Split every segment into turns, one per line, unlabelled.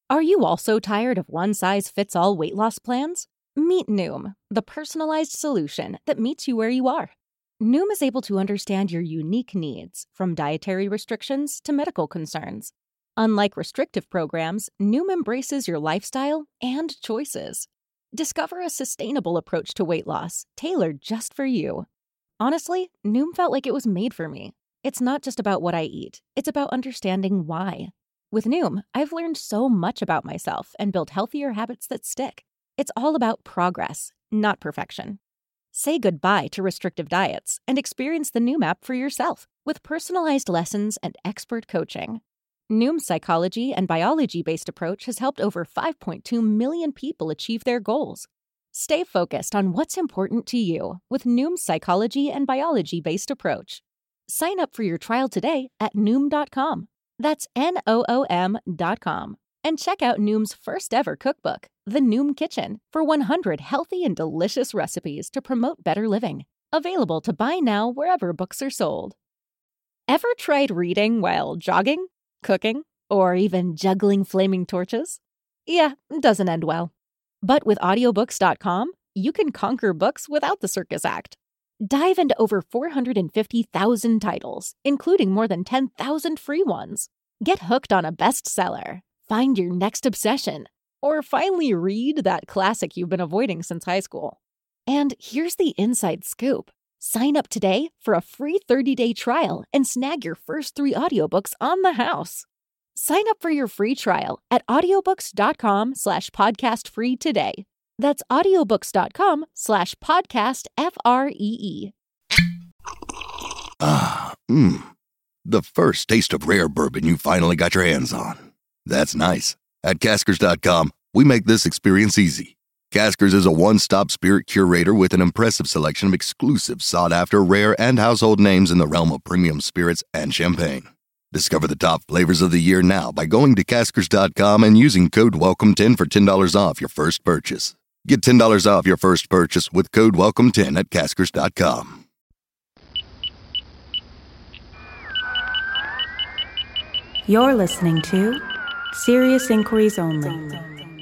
Are you also tired of one-size-fits-all weight loss plans? Meet Noom, the personalized solution that meets you where you are. Noom is able to understand your unique needs, from dietary restrictions to medical concerns. Unlike restrictive programs, Noom embraces your lifestyle and choices. Discover a sustainable approach to weight loss, tailored just for you. Honestly, Noom felt like it was made for me. It's not just about what I eat, it's about understanding why. With Noom, I've learned so much about myself and built healthier habits that stick. It's all about progress, not perfection. Say goodbye to restrictive diets and experience the Noom app for yourself with personalized lessons and expert coaching. Noom's psychology and biology-based approach has helped over 5.2 million people achieve their goals. Stay focused on what's important to you with Noom's psychology and biology-based approach. Sign up for your trial today at Noom.com. That's Noom.com. And check out Noom's first ever cookbook, The Noom Kitchen, for 100 healthy and delicious recipes to promote better living. Available to buy now wherever books are sold. Ever tried reading while jogging, cooking, or even juggling flaming torches? Yeah, it doesn't end well. But with audiobooks.com, you can conquer books without the circus act. Dive into over 450,000 titles, including more than 10,000 free ones. Get hooked on a bestseller, find your next obsession, or finally read that classic you've been avoiding since high school. And here's the inside scoop. Sign up today for a free 30-day trial and snag your first 3 audiobooks on the house. Sign up for your free trial at audiobooks.com/podcastfree today. That's audiobooks.com/podcastfree.
The first taste of rare bourbon you finally got your hands on. That's nice. At Caskers.com, we make this experience easy. Caskers is a one-stop spirit curator with an impressive selection of exclusive, sought-after, rare, and household names in the realm of premium spirits and champagne. Discover the top flavors of the year now by going to Caskers.com and using code WELCOME10 for $10 off your first purchase. Get $10 off your first purchase with code WELCOME10 at Caskers.com.
You're listening to Serious Inquiries Only.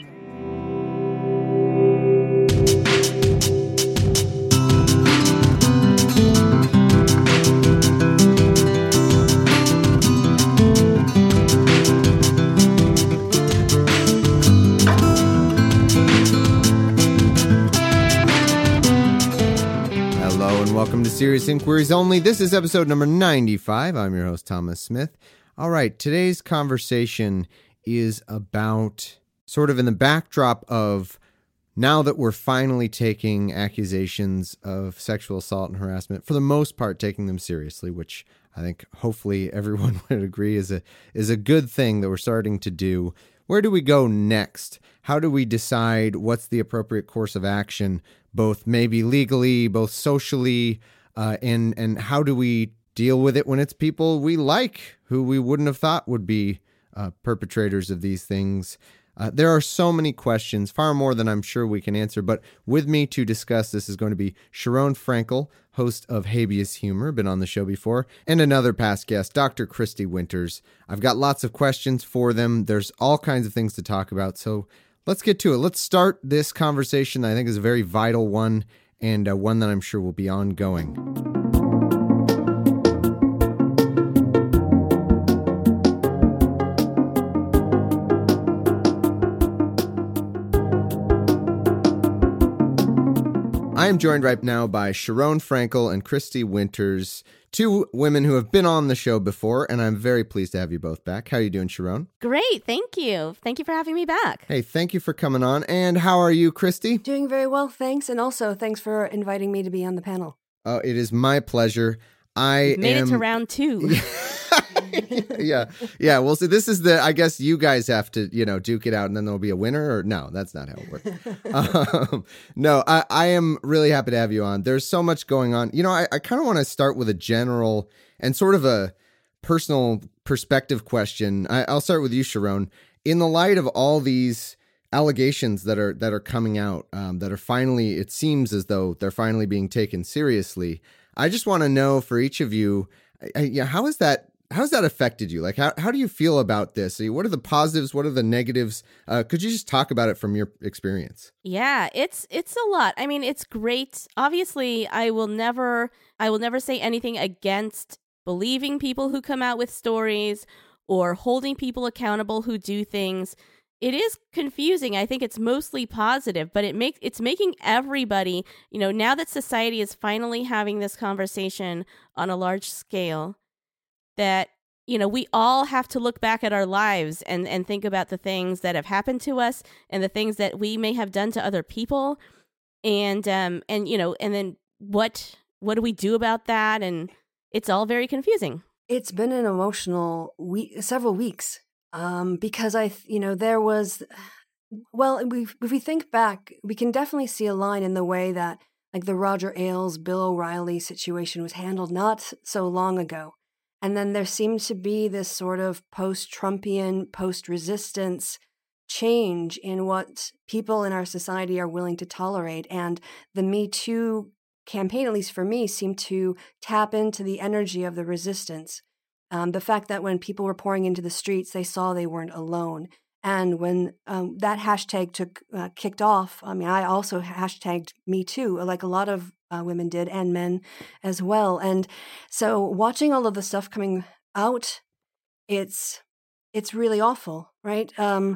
Welcome to Serious Inquiries Only. This is episode number 95. I'm your host, Thomas Smith. All right, today's conversation is about sort of in the backdrop of now that we're finally taking accusations of sexual assault and harassment, for the most part taking them seriously, which I think hopefully everyone would agree is a good thing that we're starting to do. Where do we go next? How do we decide what's the appropriate course of action, both maybe legally, both socially, and how do we deal with it when it's people we like who we wouldn't have thought would be perpetrators of these things? There are so many questions, far more than I'm sure we can answer, but with me to discuss this is going to be Sharon Frankel, host of Habeas Humor, been on the show before, and another past guest, Dr. Christy Winters. I've got lots of questions for them. There's all kinds of things to talk about, so let's get to it. Let's start this conversation that I think is a very vital one, and one that I'm sure will be ongoing. I am joined right now by Sharon Frankel and Christy Winters, two women who have been on the show before, and I'm very pleased to have you both back. How are you doing, Sharon?
Great, thank you. Thank you for having me back.
Hey, thank you for coming on. And how are you, Christy?
Doing very well, thanks. And also, thanks for inviting me to be on the panel.
Oh, it is my pleasure.
Made it to round 2.
Yeah. Well, so this is I guess you guys have to, duke it out and then there'll be a winner, or no, that's not how it works. No, I am really happy to have you on. There's so much going on. I kind of want to start with a general and sort of a personal perspective question. I'll start with you, Sharon. In the light of all these allegations that are coming out, that are finally, it seems as though they're finally being taken seriously, I just want to know for each of you, how is that how's that affected you? Like, how do you feel about this? What are the positives? What are the negatives? Could you just talk about it from your experience?
Yeah, it's a lot. I mean, it's great. Obviously, I will never say anything against believing people who come out with stories or holding people accountable who do things. It is confusing. I think it's mostly positive, but it's making everybody, now that society is finally having this conversation on a large scale, that, we all have to look back at our lives and think about the things that have happened to us and the things that we may have done to other people. And then what do we do about that? And it's all very confusing.
It's been an emotional several weeks. Because there was, if we think back, we can definitely see a line in the way that like the Roger Ailes, Bill O'Reilly situation was handled not so long ago. And then there seemed to be this sort of post-Trumpian, post-resistance change in what people in our society are willing to tolerate. And the Me Too campaign, at least for me, seemed to tap into the energy of the resistance. The fact that when people were pouring into the streets, they saw they weren't alone. And when that hashtag kicked off, I mean, I also hashtagged Me Too, like a lot of women did, and men as well. And so watching all of the stuff coming out, it's really awful, right?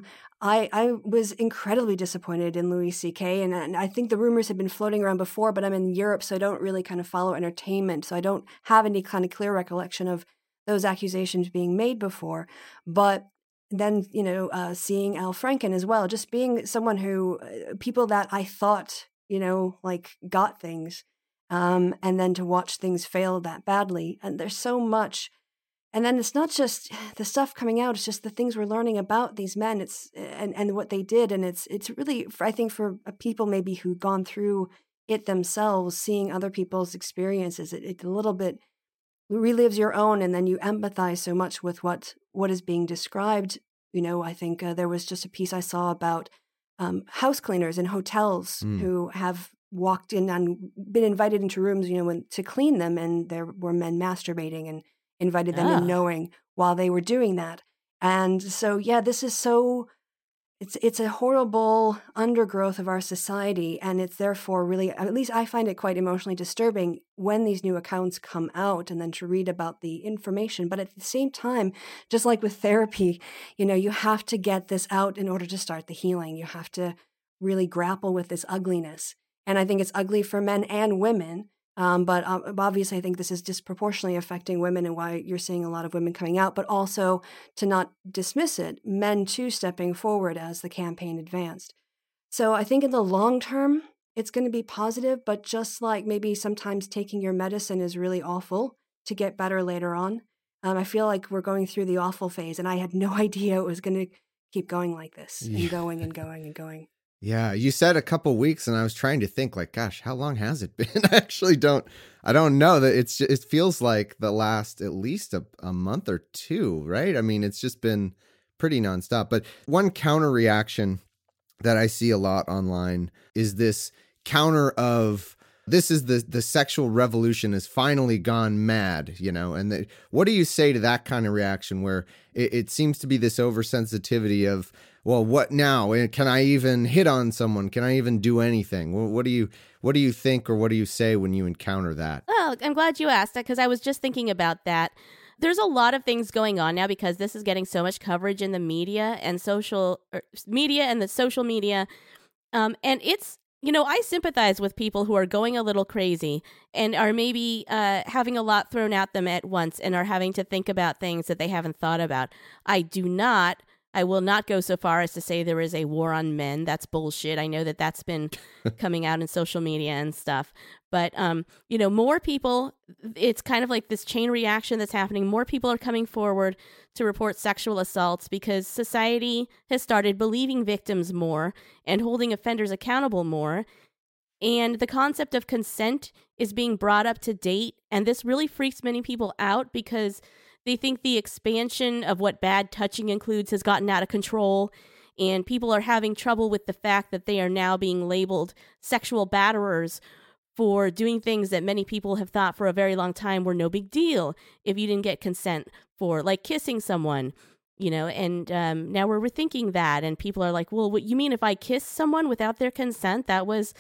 I was incredibly disappointed in Louis C.K. And I think the rumors had been floating around before, but I'm in Europe, so I don't really kind of follow entertainment. So I don't have any kind of clear recollection of those accusations being made before. But then, seeing Al Franken as well, just being someone who, people that I thought, got things, and then to watch things fail that badly. And there's so much. And then it's not just the stuff coming out, it's just the things we're learning about these men. It's and what they did. And it's really, I think, for people maybe who've gone through it themselves, seeing other people's experiences, it a little bit relives your own, and then you empathize so much with what is being described. I think there was just a piece I saw about house cleaners in hotels who have walked in and been invited into rooms, to clean them, and there were men masturbating and invited them in knowing while they were doing that. And so, this is so, it's a horrible undergrowth of our society, and it's therefore really, at least I find it quite emotionally disturbing when these new accounts come out and then to read about the information. But at the same time, just like with therapy, you have to get this out in order to start the healing. You have to really grapple with this ugliness. And I think it's ugly for men and women. But obviously, I think this is disproportionately affecting women, and why you're seeing a lot of women coming out, but also to not dismiss it, men too stepping forward as the campaign advanced. So I think in the long term, it's going to be positive, but just like maybe sometimes taking your medicine is really awful to get better later on. I feel like we're going through the awful phase, and I had no idea it was going to keep going like this and going and going and going.
Yeah, you said a couple weeks, and I was trying to think, like, gosh, how long has it been? I don't know. That it feels like the last at least a month or two, right? I mean, it's just been pretty nonstop. But one counter reaction that I see a lot online is this counter of, this is the sexual revolution has finally gone mad, and what do you say to that kind of reaction where it seems to be this oversensitivity of, well, what now? Can I even hit on someone? Can I even do anything? What do you think, or what do you say when you encounter that?
Oh, I'm glad you asked that, because I was just thinking about that. There's a lot of things going on now because this is getting so much coverage in the media and the social media. And it's, I sympathize with people who are going a little crazy and are maybe having a lot thrown at them at once and are having to think about things that they haven't thought about. I will not go so far as to say there is a war on men. That's bullshit. I know that that's been coming out in social media and stuff. But, more people, it's kind of like this chain reaction that's happening. More people are coming forward to report sexual assaults because society has started believing victims more and holding offenders accountable more. And the concept of consent is being brought up to date. And this really freaks many people out because they think the expansion of what bad touching includes has gotten out of control, and people are having trouble with the fact that they are now being labeled sexual batterers for doing things that many people have thought for a very long time were no big deal if you didn't get consent for, like, kissing someone, and now we're rethinking that. And people are like, well, what you mean if I kiss someone without their consent? That was,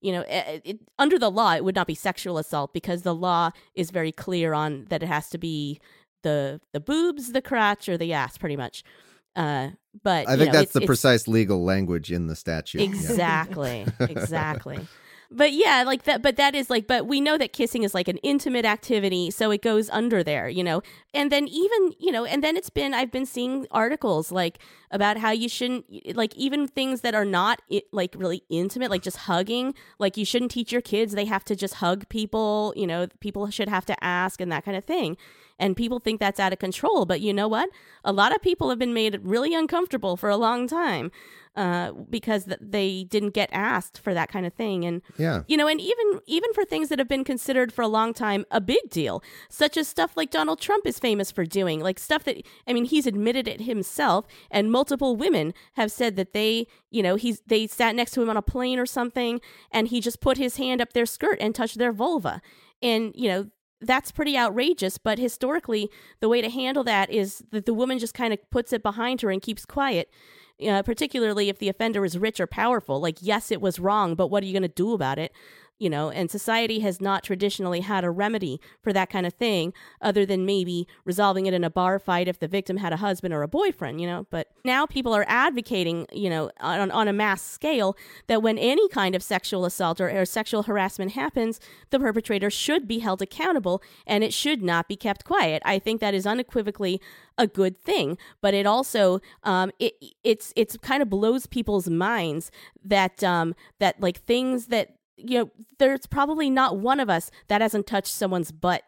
under the law, it would not be sexual assault because the law is very clear on that it has to be the boobs, the crotch, or the ass, pretty much. But
I think that's the precise legal language in the statute.
Exactly. Exactly. But yeah, like that, but that is like, but we know that kissing is like an intimate activity, so it goes under there, and then even, and then I've been seeing articles like about how you shouldn't, like, even things that are not like really intimate, like just hugging, like you shouldn't teach your kids, they have to just hug people, people should have to ask and that kind of thing. And people think that's out of control. But you know what? A lot of people have been made really uncomfortable for a long time because they didn't get asked for that kind of thing. And, and even for things that have been considered for a long time a big deal, such as stuff like Donald Trump is famous for doing, like stuff that, he's admitted it himself. And multiple women have said that they sat next to him on a plane or something, and he just put his hand up their skirt and touched their vulva. And, that's pretty outrageous, but historically, the way to handle that is that the woman just kind of puts it behind her and keeps quiet, particularly if the offender is rich or powerful. Like, yes, it was wrong, but what are you going to do about it? And society has not traditionally had a remedy for that kind of thing other than maybe resolving it in a bar fight if the victim had a husband or a boyfriend, But now people are advocating, on a mass scale that when any kind of sexual assault or sexual harassment happens, the perpetrator should be held accountable and it should not be kept quiet. I think that is unequivocally a good thing, but it also it's kind of blows people's minds that that like things that there's probably not one of us that hasn't touched someone's butt,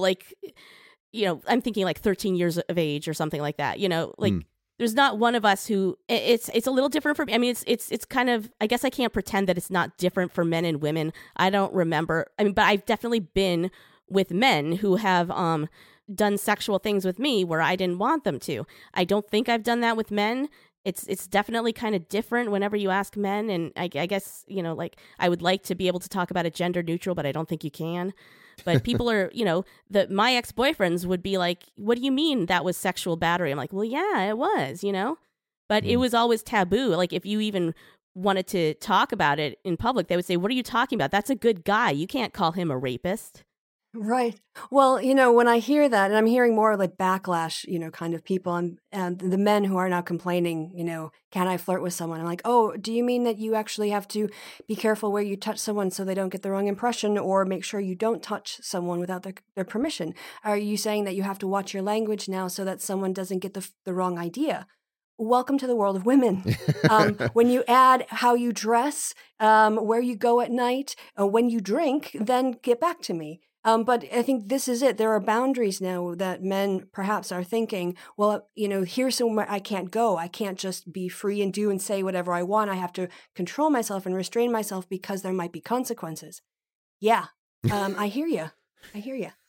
I'm thinking like 13 years of age or something like that, There's not one of us who it's a little different for me. It's kind of, I guess I can't pretend that it's not different for men and women. I don't remember. But I've definitely been with men who have done sexual things with me where I didn't want them to. I don't think I've done that with men. It's definitely kind of different whenever you ask men. And I guess, I would like to be able to talk about it gender neutral, but I don't think you can. But people are, my ex-boyfriends would be like, what do you mean that was sexual battery? I'm like, well, yeah, it was, but it was always taboo. Like if you even wanted to talk about it in public, they would say, what are you talking about? That's a good guy. You can't call him a rapist.
Right. Well, when I hear that, and I'm hearing more like backlash, kind of people, and the men who are now complaining, can I flirt with someone? I'm like, oh, do you mean that you actually have to be careful where you touch someone so they don't get the wrong impression, or make sure you don't touch someone without their permission? Are you saying that you have to watch your language now so that someone doesn't get the wrong idea? Welcome to the world of women. When you add how you dress, where you go at night, when you drink, then get back to me. But I think this is it. There are boundaries now that men perhaps are thinking, well, here's somewhere I can't go. I can't just be free and do and say whatever I want. I have to control myself and restrain myself because there might be consequences. Yeah, I hear you. I hear you.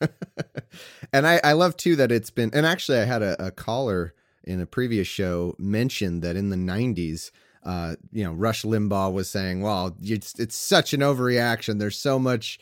And I love, too, that it's been, and actually I had a caller in a previous show mention that in the 90s, Rush Limbaugh was saying, well, it's such an overreaction. There's so much...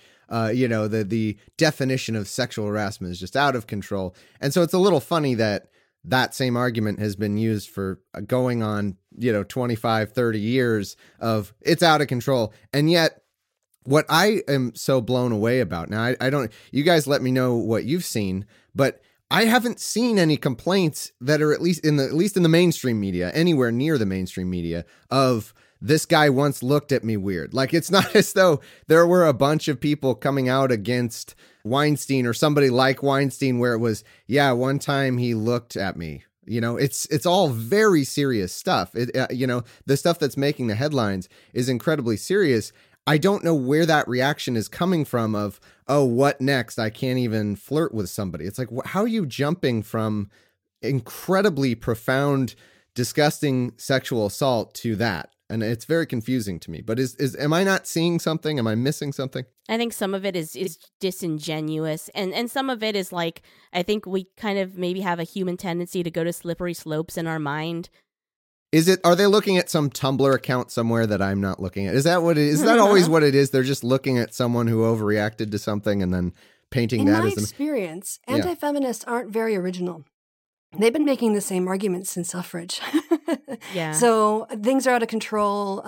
the definition of sexual harassment is just out of control. And so it's a little funny that same argument has been used for going on, 25, 30 years of it's out of control. And yet what I am so blown away about now, I don't, you guys let me know what you've seen, but I haven't seen any complaints that are at least in the mainstream media, anywhere near the mainstream media, of this guy once looked at me weird. Like, it's not as though there were a bunch of people coming out against Weinstein or somebody like Weinstein where it was, yeah, one time he looked at me. It's all very serious stuff. The stuff that's making the headlines is incredibly serious. I don't know where that reaction is coming from of, oh, what next? I can't even flirt with somebody. It's like, how are you jumping from incredibly profound, disgusting sexual assault to that? And it's very confusing to me. But am I not seeing something? Am I missing something?
I think some of it is disingenuous. And some of it is like, I think we kind of maybe have a human tendency to go to slippery slopes in our mind.
Are they looking at some Tumblr account somewhere that I'm not looking at? Is that what it is? Is that always what it is? They're just looking at someone who overreacted to something and then painting that as
In my experience, anti-feminists aren't very original. They've been making the same arguments since suffrage.
Yeah.
So things are out of control.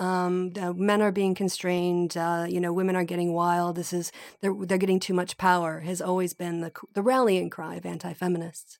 Men are being constrained. Women are getting wild. They're getting too much power. Has always been the rallying cry of anti-feminists.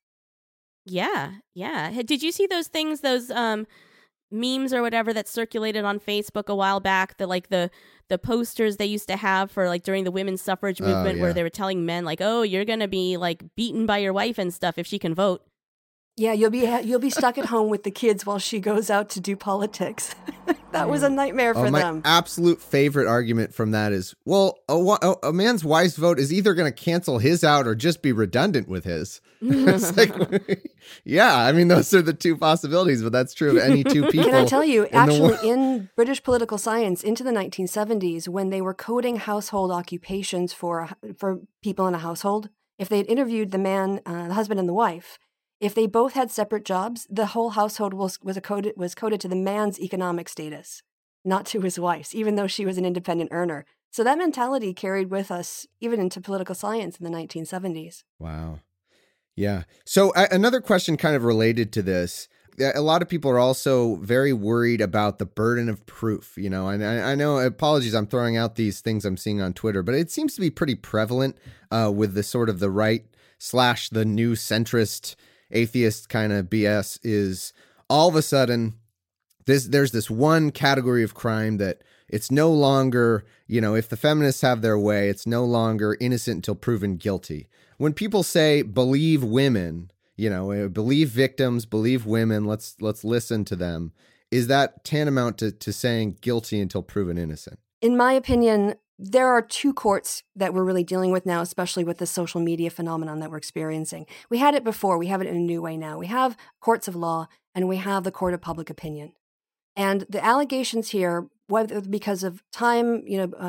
Yeah. Did you see those things? Those memes or whatever that circulated on Facebook a while back, the posters they used to have for like during the women's suffrage movement, where they were telling men like, oh, you're gonna be like beaten by your wife and stuff if she can vote.
Yeah, you'll be stuck at home with the kids while she goes out to do politics. That was a nightmare for them.
My absolute favorite argument from that is, well, a man's wife's vote is either going to cancel his out or just be redundant with his. It's like, yeah, I mean, those are the two possibilities, but that's true of any two people.
Can I tell you, actually, in British political science into the 1970s, when they were coding household occupations for people in a household, if they had interviewed the man, the husband and the wife, if they both had separate jobs, the whole household was coded to the man's economic status, not to his wife's, even though she was an independent earner. So that mentality carried with us even into political science in the 1970s.
Wow. Yeah. So another question kind of related to this. A lot of people are also very worried about the burden of proof, and I know, apologies, I'm throwing out these things I'm seeing on Twitter, but it seems to be pretty prevalent with the sort of the right / the new centrist atheist kind of BS is all of a sudden there's this one category of crime that it's no longer, if the feminists have their way, it's no longer innocent until proven guilty. When people say believe women, believe victims, believe women, let's listen to them, is that tantamount to saying guilty until proven innocent? In
my opinion, there are two courts that we're really dealing with now, especially with the social media phenomenon that we're experiencing. We had it before. We have it in a new way now. We have courts of law and we have the court of public opinion. And the allegations here, whether because of time,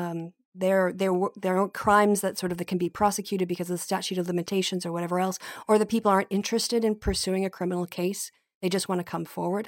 there are crimes that that can be prosecuted because of the statute of limitations or whatever else, or the people aren't interested in pursuing a criminal case. They just want to come forward.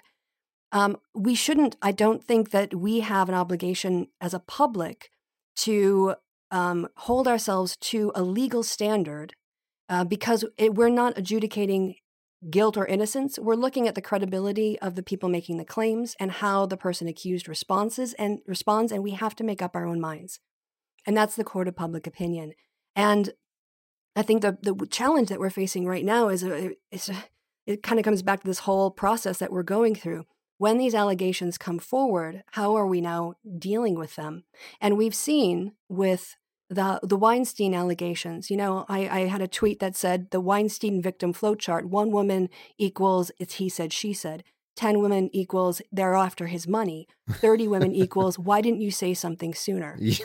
I don't think that we have an obligation as a public to hold ourselves to a legal standard because we're not adjudicating guilt or innocence. We're looking at the credibility of the people making the claims and how the person accused responds, and we have to make up our own minds. And that's the court of public opinion. And I think the challenge that we're facing right now is it kind of comes back to this whole process that we're going through. When these allegations come forward, how are we now dealing with them? And we've seen with the Weinstein allegations, I had a tweet that said the Weinstein victim flowchart, 1 woman equals it's he said, she said, 10 women equals they're after his money, 30 women equals why didn't you say something sooner? Yeah.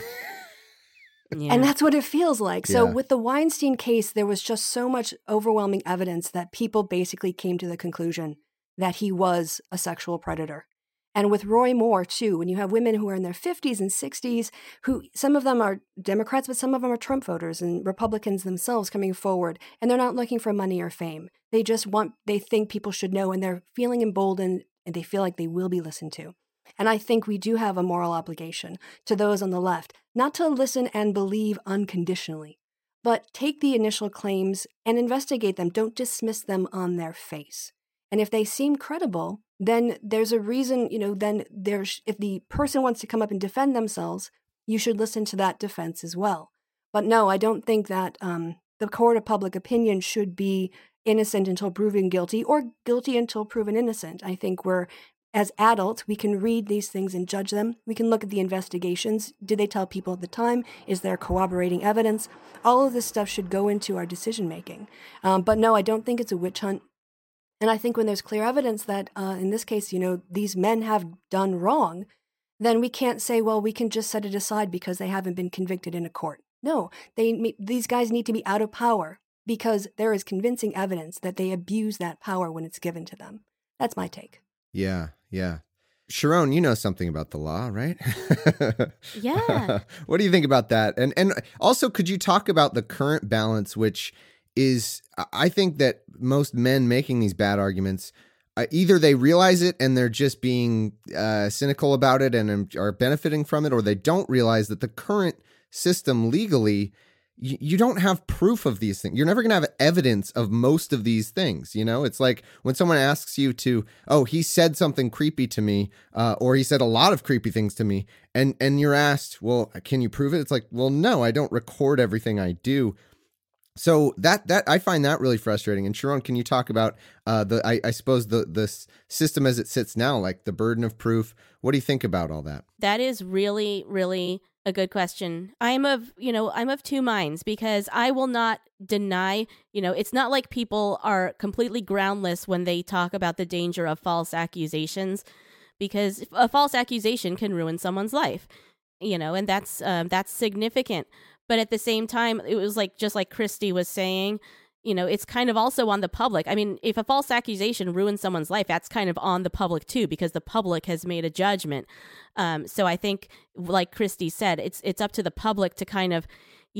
And that's what it feels like. So with the Weinstein case, there was just so much overwhelming evidence that people basically came to the conclusion that he was a sexual predator. And with Roy Moore, too, when you have women who are in their 50s and 60s, who some of them are Democrats, but some of them are Trump voters and Republicans themselves coming forward, and they're not looking for money or fame. They think people should know, and they're feeling emboldened, and they feel like they will be listened to. And I think we do have a moral obligation to those on the left, not to listen and believe unconditionally, but take the initial claims and investigate them. Don't dismiss them on their face. And if they seem credible, then there's a reason, if the person wants to come up and defend themselves, you should listen to that defense as well. But no, I don't think that the court of public opinion should be innocent until proven guilty or guilty until proven innocent. I think as adults, we can read these things and judge them. We can look at the investigations. Did they tell people at the time? Is there corroborating evidence? All of this stuff should go into our decision making. But no, I don't think it's a witch hunt. And I think when there's clear evidence that, in this case, these men have done wrong, then we can't say, well, we can just set it aside because they haven't been convicted in a court. No, these guys need to be out of power because there is convincing evidence that they abuse that power when it's given to them. That's my take. Yeah. Sharon, you know something about the law, right?
Yeah.
What do you think about that? And also, could you talk about the current balance, which is, I think that most men making these bad arguments either they realize it and they're just being cynical about it and are benefiting from it, or they don't realize that the current system legally, you don't have proof of these things. You're never going to have evidence of most of these things. You know, it's like when someone asks you to, oh, he said something creepy to me, or he said a lot of creepy things to me. And you're asked, well, can you prove it? It's like, well, no, I don't record everything I do. So that I find that really frustrating. And Sharon, can you talk about I suppose the system as it sits now, like the burden of proof? What do you think about all that?
That is really, really a good question. I'm of two minds, because I will not deny, it's not like people are completely groundless when they talk about the danger of false accusations, because a false accusation can ruin someone's life, and that's significant. But at the same time, it was just like Christy was saying, it's kind of also on the public. I mean, if a false accusation ruins someone's life, that's kind of on the public too, because the public has made a judgment. So I think, like Christy said, it's up to the public to kind of,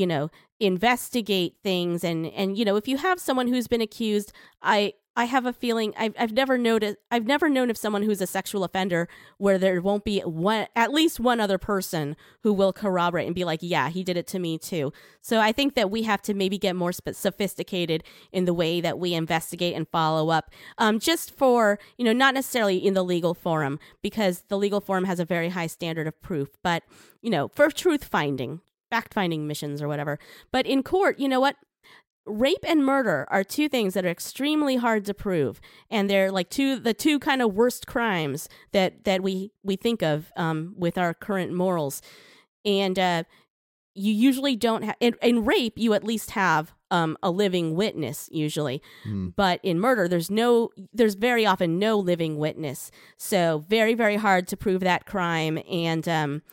investigate things. And if you have someone who's been accused, I have a feeling I've never known of someone who's a sexual offender where there won't be at least one other person who will corroborate and be like, yeah, he did it to me too. So I think that we have to maybe get more sophisticated in the way that we investigate and follow up, just for, not necessarily in the legal forum, because the legal forum has a very high standard of proof, but, for truth finding, fact finding missions or whatever. But in court, you know what? Rape and murder are two things that are extremely hard to prove, and they're like the two kind of worst crimes that we think of with our current morals. And you usually don't have in rape. You at least have a living witness usually, but in murder, there's very often no living witness. So very, very hard to prove that crime, and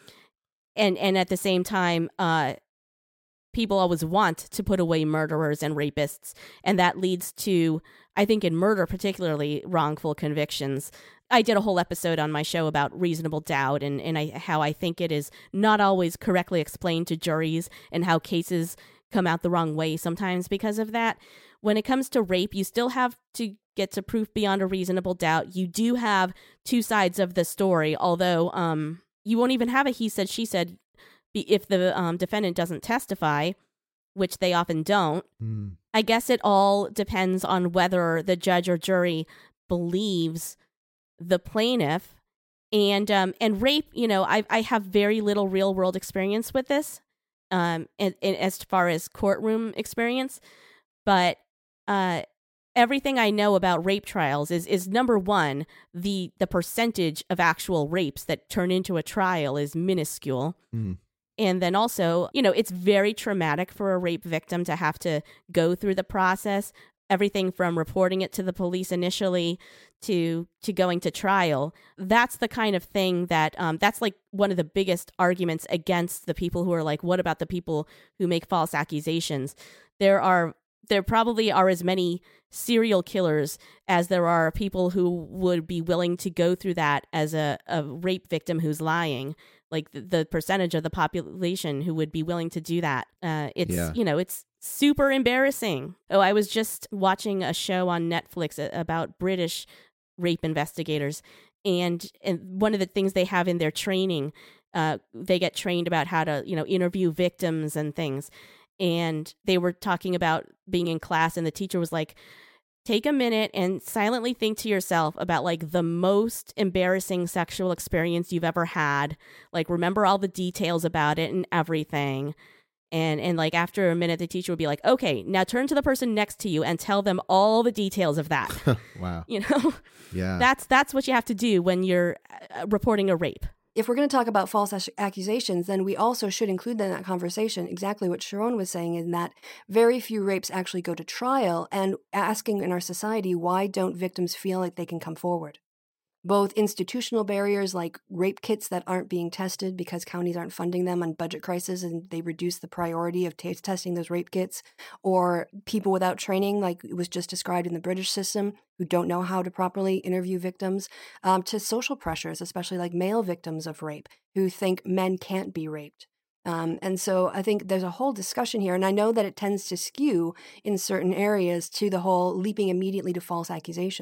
at the same time, people always want to put away murderers and rapists, and that leads to, I think in murder particularly, wrongful convictions. I did a whole episode on my show about reasonable doubt and how I think it is not always correctly explained to juries, and how cases come out the wrong way sometimes because of that. When it comes to rape, you still have to get to proof beyond a reasonable doubt. You do have two sides of the story, although you won't even have a he said, she said if the defendant doesn't testify, which they often don't. I guess it all depends on whether the judge or jury believes the plaintiff. And rape, I have very little real world experience with this, and as far as courtroom experience, but everything I know about rape trials is number one, the percentage of actual rapes that turn into a trial is minuscule. And then also, it's very traumatic for a rape victim to have to go through the process, everything from reporting it to the police initially to going to trial. That's the kind of thing that, that's like one of the biggest arguments against the people who are like, what about the people who make false accusations? There probably are as many serial killers as there are people who would be willing to go through that as a rape victim who's lying. Like the percentage of the population who would be willing to do that. It's super embarrassing. Oh, I was just watching a show on Netflix about British rape investigators. And one of the things they have in their training, they get trained about how to, interview victims and things. And they were talking about being in class, and the teacher was like, take a minute and silently think to yourself about like the most embarrassing sexual experience you've ever had. Like, remember all the details about it and everything. And like after a minute, the teacher would be like, okay, now turn to the person next to you and tell them all the details of that.
Wow.
Yeah. That's what you have to do when you're reporting a rape.
If we're going to talk about false accusations, then we also should include in that conversation exactly what Sharon was saying, in that very few rapes actually go to trial, and asking in our society, why don't victims feel like they can come forward? Both institutional barriers like rape kits that aren't being tested because counties aren't funding them on budget crisis and they reduce the priority of testing those rape kits, or people without training, like it was just described in the British system, who don't know how to properly interview victims, to social pressures, especially like male victims of rape who think men can't be raped. And so I think there's a whole discussion here, and I know that it tends to skew in certain areas to the whole leaping immediately to false accusations.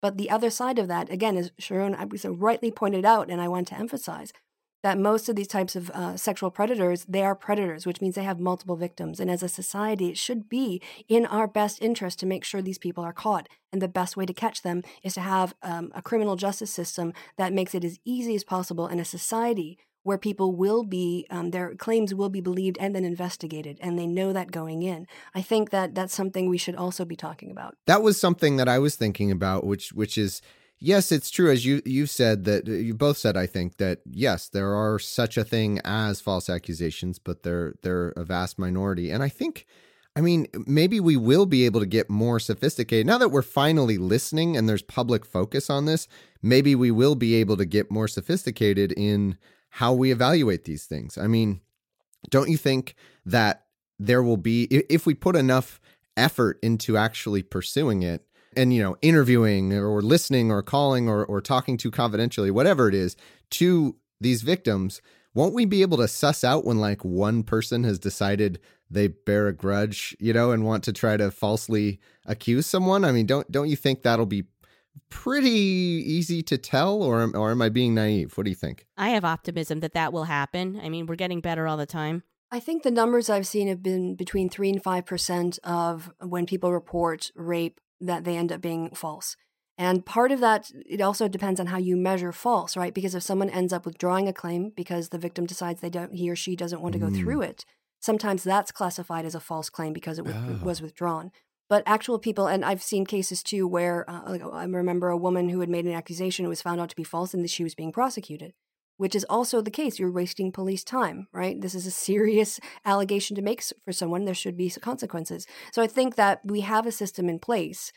But the other side of that, again, as Sharon so rightly pointed out, and I want to emphasize, that most of these types of sexual predators, they are predators, which means they have multiple victims. And as a society, it should be in our best interest to make sure these people are caught. And the best way to catch them is to have a criminal justice system that makes it as easy as possible, in a society where people will be, their claims will be believed and then investigated, and they know that going in. I think that that's something we should also be talking about.
That was something that I was thinking about, which is, yes, it's true, as you said, that you both said, I think, that yes, there are such a thing as false accusations, but they're a vast minority. And I think, I mean, maybe we will be able to get more sophisticated. Now that we're finally listening and there's public focus on this, maybe we will be able to get more sophisticated in how we evaluate these things. I mean, don't you think that there will be, if we put enough effort into actually pursuing it and, interviewing or listening or calling or talking to confidentially, whatever it is, to these victims, won't we be able to suss out when like one person has decided they bear a grudge, and want to try to falsely accuse someone? I mean, don't you think that'll be pretty easy to tell, or am I being naive? What do you think?
I have optimism that will happen. I mean, we're getting better all the time.
I think the numbers I've seen have been between 3 and 5% of when people report rape that they end up being false. And part of that, it also depends on how you measure false, right? Because if someone ends up withdrawing a claim because the victim decides he or she doesn't want to go through it, sometimes that's classified as a false claim because it was withdrawn. But actual people, and I've seen cases too where I remember a woman who had made an accusation, it was found out to be false, and that she was being prosecuted, which is also the case. You're wasting police time, right? This is a serious allegation to make for someone. There should be consequences. So I think that we have a system in place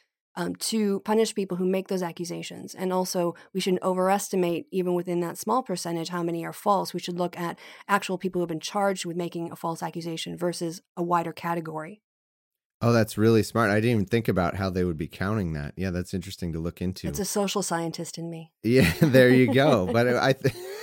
to punish people who make those accusations. And also, we shouldn't overestimate, even within that small percentage, how many are false. We should look at actual people who have been charged with making a false accusation versus a wider category.
Oh, that's really smart. I didn't even think about how they would be counting that. Yeah, that's interesting to look into.
It's a social scientist in me.
Yeah, there you go. But I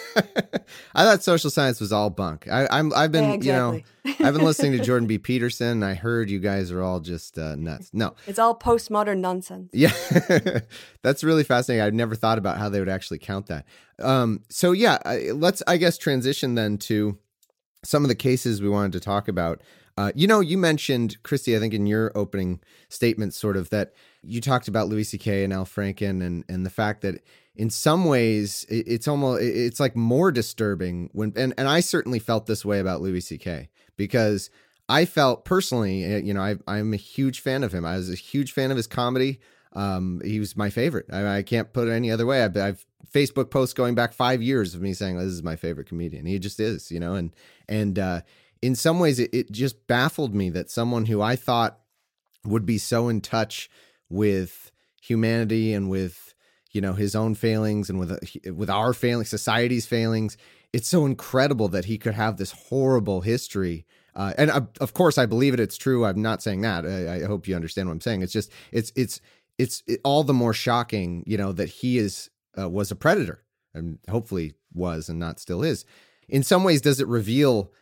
thought social science was all bunk. I've been,
exactly.
I've been listening to Jordan B. Peterson. I heard you guys are all just nuts. No,
it's all postmodern nonsense.
Yeah, that's really fascinating. I've never thought about how they would actually count that. So yeah, let's, I guess, transition then to some of the cases we wanted to talk about. You mentioned, Christy, I think in your opening statement, sort of that you talked about Louis C.K. and Al Franken and the fact that in some ways it's like more disturbing when, and I certainly felt this way about Louis C.K. because I felt personally, I'm a huge fan of him. I was a huge fan of his comedy. He was my favorite. I can't put it any other way. I've Facebook posts going back 5 years of me saying, this is my favorite comedian. He just is, and in some ways, it just baffled me that someone who I thought would be so in touch with humanity and with, his own failings and with our failings, society's failings, it's so incredible that he could have this horrible history. And of course, I believe it. It's true. I'm not saying that. I hope you understand what I'm saying. It's just it's all the more shocking, that he was a predator, and hopefully was and not still is. In some ways, does it reveal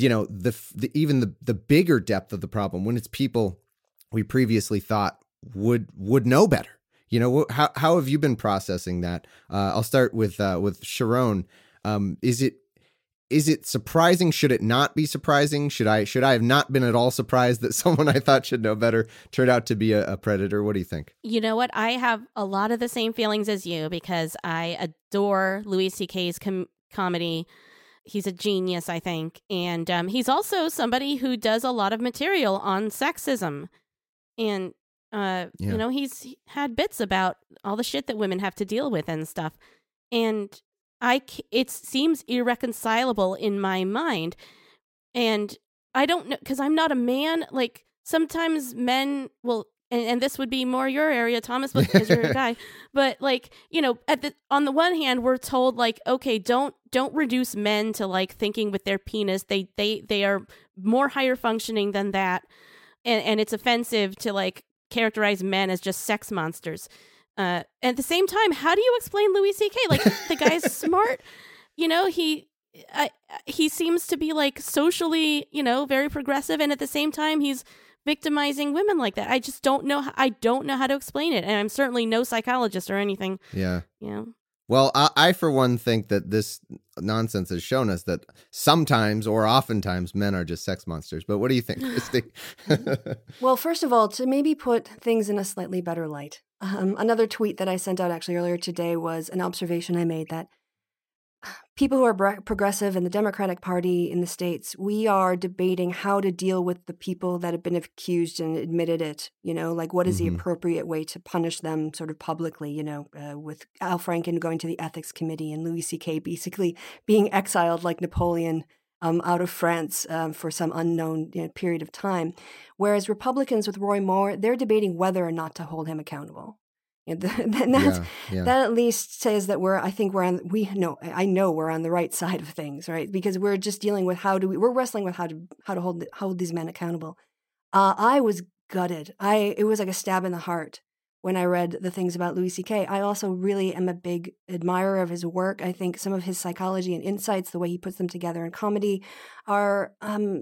the bigger depth of the problem when it's people we previously thought would know better? How have you been processing that? I'll start with Sharon. Is it surprising? Should it not be surprising? Should I have not been at all surprised that someone I thought should know better turned out to be a predator? What do you think?
You know what? I have a lot of the same feelings as you because I adore Louis C.K.'s comedy. He's a genius, I think. And he's also somebody who does a lot of material on sexism. And, he's had bits about all the shit that women have to deal with and stuff. And it seems irreconcilable in my mind. And I don't know, because I'm not a man. Like, sometimes men will... And this would be more your area, Thomas, because you're a guy. But on the one hand, we're told like, okay, don't reduce men to like thinking with their penis. They are more higher functioning than that, and it's offensive to like characterize men as just sex monsters. At the same time, how do you explain Louis C.K.? Like the guy's smart, he seems to be like socially, very progressive, and at the same time, he's victimizing women like that? I just don't know. I don't know how to explain it. And I'm certainly no psychologist or anything.
Yeah.
Yeah.
Well, I for one think that this nonsense has shown us that sometimes or oftentimes men are just sex monsters. But what do you think, Christy?
Well, first of all, to maybe put things in a slightly better light, another tweet that I sent out actually earlier today was an observation I made that people who are progressive in the Democratic Party in the States, we are debating how to deal with the people that have been accused and admitted it. Like what is the appropriate way to punish them sort of publicly, with Al Franken going to the ethics committee and Louis C.K. basically being exiled like Napoleon out of France for some unknown period of time. Whereas Republicans with Roy Moore, they're debating whether or not to hold him accountable. That at least says that I know we're on the right side of things, right? Because we're just dealing with we're wrestling with how to hold these men accountable. I was gutted. It was like a stab in the heart when I read the things about Louis C.K. I also really am a big admirer of his work. I think some of his psychology and insights, the way he puts them together in comedy, are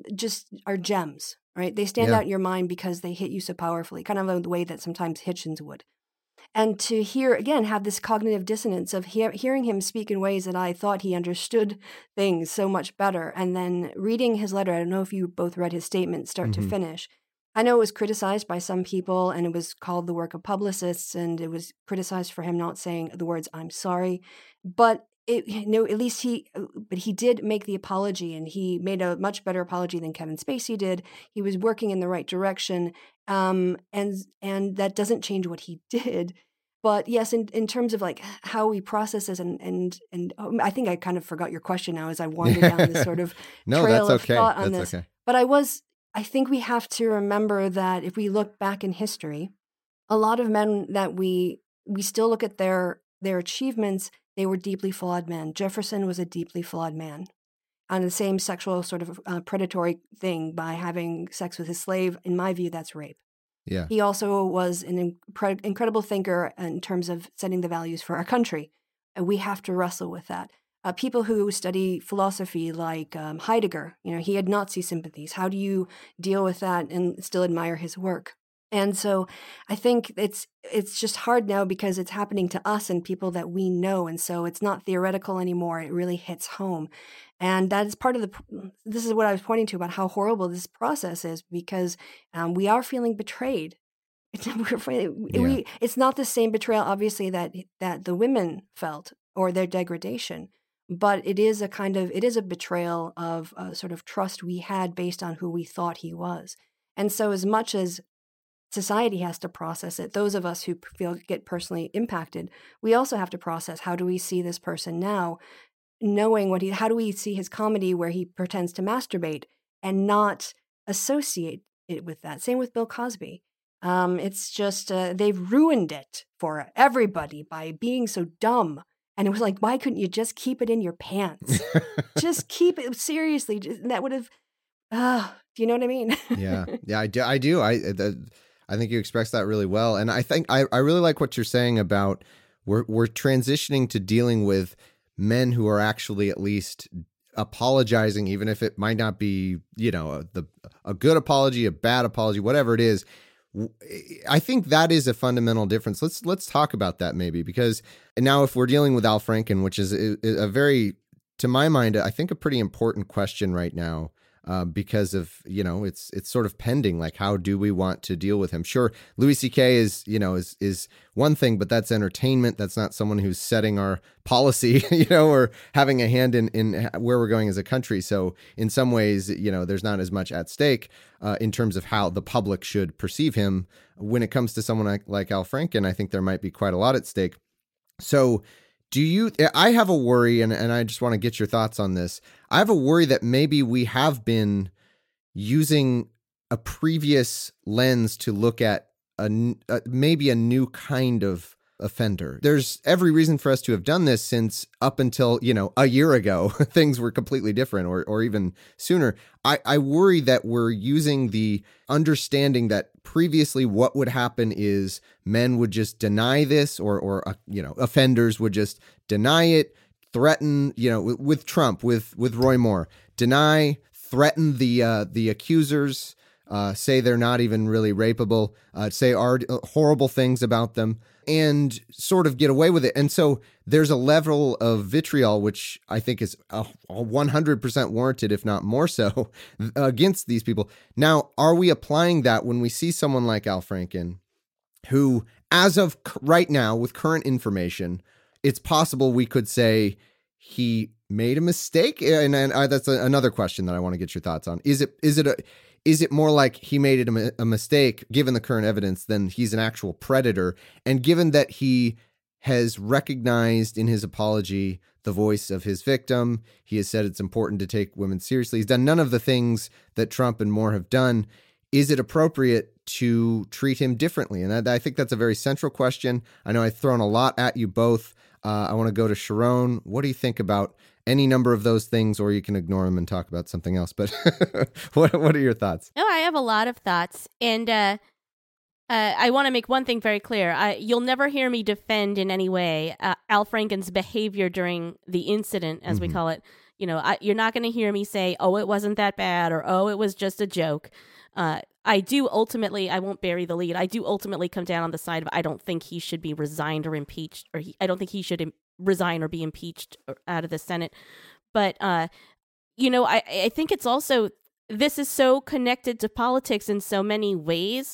gems, right? They stand out in your mind because they hit you so powerfully, kind of the way that sometimes Hitchens would. And to have this cognitive dissonance of hearing him speak in ways that I thought he understood things so much better. And then reading his letter, I don't know if you both read his statement start to finish. I know it was criticized by some people and it was called the work of publicists and it was criticized for him not saying the words, "I'm sorry." But at least he did make the apology, and he made a much better apology than Kevin Spacey did. He was working in the right direction, and that doesn't change what he did. But yes, in terms of like how we process this, and I think I kind of forgot your question now as I wandered down this sort of trail of thought on this. Okay. But I think we have to remember that if we look back in history, a lot of men that we still look at their achievements. They were deeply flawed men. Jefferson was a deeply flawed man on the same sexual sort of predatory thing by having sex with his slave. In my view, that's rape.
Yeah.
He also was an incredible thinker in terms of setting the values for our country. And we have to wrestle with that. People who study philosophy like Heidegger, he had Nazi sympathies. How do you deal with that and still admire his work? And so I think it's just hard now because it's happening to us and people that we know. And so it's not theoretical anymore. It really hits home. And that is part of this is what I was pointing to about how horrible this process is, because we are feeling betrayed. It's not the same betrayal, obviously, that the women felt or their degradation. But it is a betrayal of a sort of trust we had based on who we thought he was. And so as much as society has to process it, those of us who get personally impacted, we also have to process, how do we see this person now, knowing how do we see his comedy where he pretends to masturbate and not associate it with that. Same with Bill Cosby. It's just, they've ruined it for everybody by being so dumb. And it was like, why couldn't you just keep it in your pants? Just keep it, seriously. That would have, do you know what I mean?
Yeah, I do. I think you express that really well. And I think I really like what you're saying about we're transitioning to dealing with men who are actually at least apologizing, even if it might not be, a good apology, a bad apology, whatever it is. I think that is a fundamental difference. Let's talk about that maybe, because now if we're dealing with Al Franken, which is a very, to my mind, I think a pretty important question right now. Because of, it's sort of pending, like, how do we want to deal with him? Sure, Louis C.K. is one thing, but that's entertainment. That's not someone who's setting our policy, or having a hand in where we're going as a country. So in some ways, there's not as much at stake in terms of how the public should perceive him. When it comes to someone like Al Franken, I think there might be quite a lot at stake. So I have a worry, and I just want to get your thoughts on this. I have a worry that maybe we have been using a previous lens to look at maybe a new kind of offender. There's every reason for us to have done this since up until, a year ago, things were completely different or even sooner. I worry that we're using the understanding that previously what would happen is men would just deny this or offenders would just deny it, threaten, with Trump, with Roy Moore, deny, threaten the accusers, say they're not even really rapeable, say horrible things about them, and sort of get away with it. And so there's a level of vitriol, which I think is 100% warranted, if not more so, against these people. Now, are we applying that when we see someone like Al Franken, who, as of right now, with current information, it's possible we could say he made a mistake? And that's another question that I want to get your thoughts on. Is it more like he made it a mistake, given the current evidence, than he's an actual predator? And given that he has recognized in his apology the voice of his victim, he has said it's important to take women seriously. He's done none of the things that Trump and Moore have done. Is it appropriate to treat him differently? And I think that's a very central question. I know I've thrown a lot at you both. I want to go to Sharon. What do you think about any number of those things, or you can ignore them and talk about something else? But what are your thoughts?
No, I have a lot of thoughts. And I want to make one thing very clear. You'll never hear me defend in any way Al Franken's behavior during the incident, as we call it. You know, you're not going to hear me say, oh, it wasn't that bad, or oh, it was just a joke. I do ultimately, I won't bury the lead, I do ultimately come down on the side of I don't think he should be resigned or impeached, or I don't think he should resign or be impeached out of the Senate. But, you know, I think it's also, this is so connected to politics in so many ways,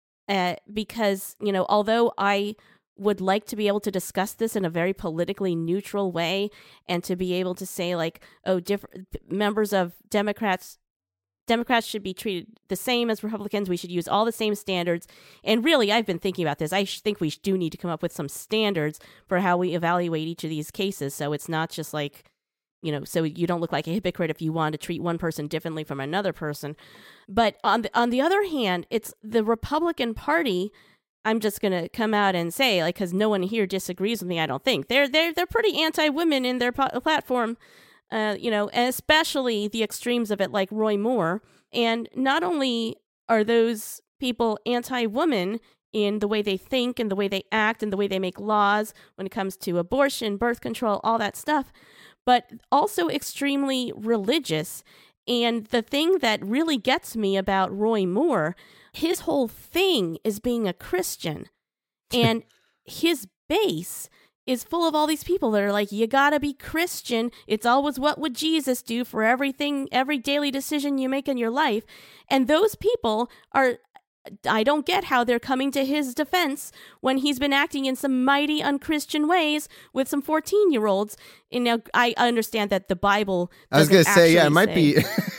because, you know, although I would like to be able to discuss this in a very politically neutral way and to be able to say, like, oh, different members of Democrats should be treated the same as Republicans. We should use all the same standards. And really, I've been thinking about this. I think we do need to come up with some standards for how we evaluate each of these cases. So it's not just like, you know, so you don't look like a hypocrite if you want to treat one person differently from another person. But on the other hand, it's the Republican Party. I'm just going to come out and say, like, because no one here disagrees with me, I don't think. They're pretty anti-women in their platform. You know, and especially the extremes of it, like Roy Moore. And not only are those people anti-woman in the way they think and the way they act and the way they make laws when it comes to abortion, birth control, all that stuff, but also extremely religious. And the thing that really gets me about Roy Moore, his whole thing is being a Christian. And his base is full of all these people that are like, you gotta be Christian. It's always what would Jesus do for everything, every daily decision you make in your life. And those people are, I don't get how they're coming to his defense when he's been acting in some mighty unchristian ways with some 14-year-olds. And now I understand that the Bible
I was going to say, yeah, it might be,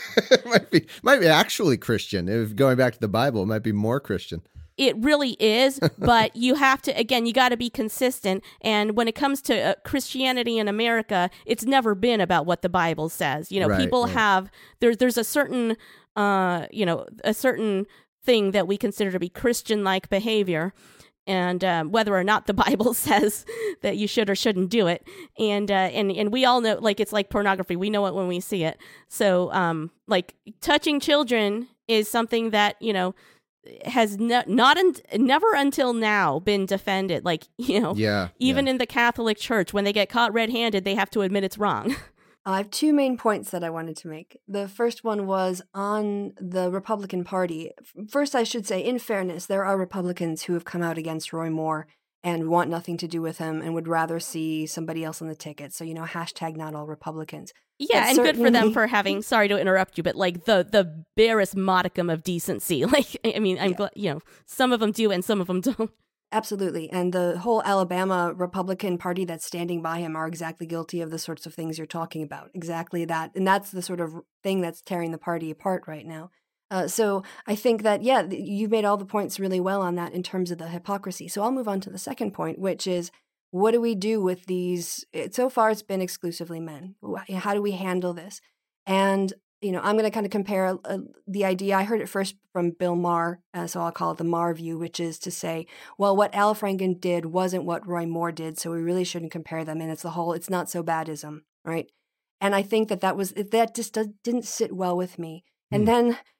might be actually Christian. If going back to the Bible, it might be more Christian.
It really is, but you have to, again, you got to be consistent. And when it comes to Christianity in America, it's never been about what the Bible says. You know, people have, there's a certain, you know, a certain thing that we consider to be Christian-like behavior. And whether or not the Bible says that you should or shouldn't do it. And we all know, like, it's like pornography. We know it when we see it. So, like, touching children is something that, you know, has never until now been defended. Like, you know, even in the Catholic Church, when they get caught red-handed, they have to admit it's wrong.
I have two main points that I wanted to make. The first one was on the Republican Party. First, I should say, in fairness, there are Republicans who have come out against Roy Moore and want nothing to do with him and would rather see somebody else on the ticket. So, you know, hashtag not all Republicans.
Yeah, and good for them for having, sorry to interrupt you, but like the barest modicum of decency. Like, I mean, I'm glad, you know, some of them do and some of them don't.
Absolutely. And the whole Alabama Republican Party that's standing by him are exactly guilty of the sorts of things you're talking about. Exactly that. And that's the sort of thing that's tearing the party apart right now. So I think that, yeah, you made all the points really well on that in terms of the hypocrisy. So I'll move on to the second point, which is, what do we do with these? So far, it's been exclusively men. How do we handle this? And, you know, I'm going to kind of compare the idea. I heard it first from Bill Maher, so I'll call it the Maher view, which is to say, well, what Al Franken did wasn't what Roy Moore did, so we really shouldn't compare them. And it's the whole, it's not so badism, right? And I think that just didn't sit well with me. And then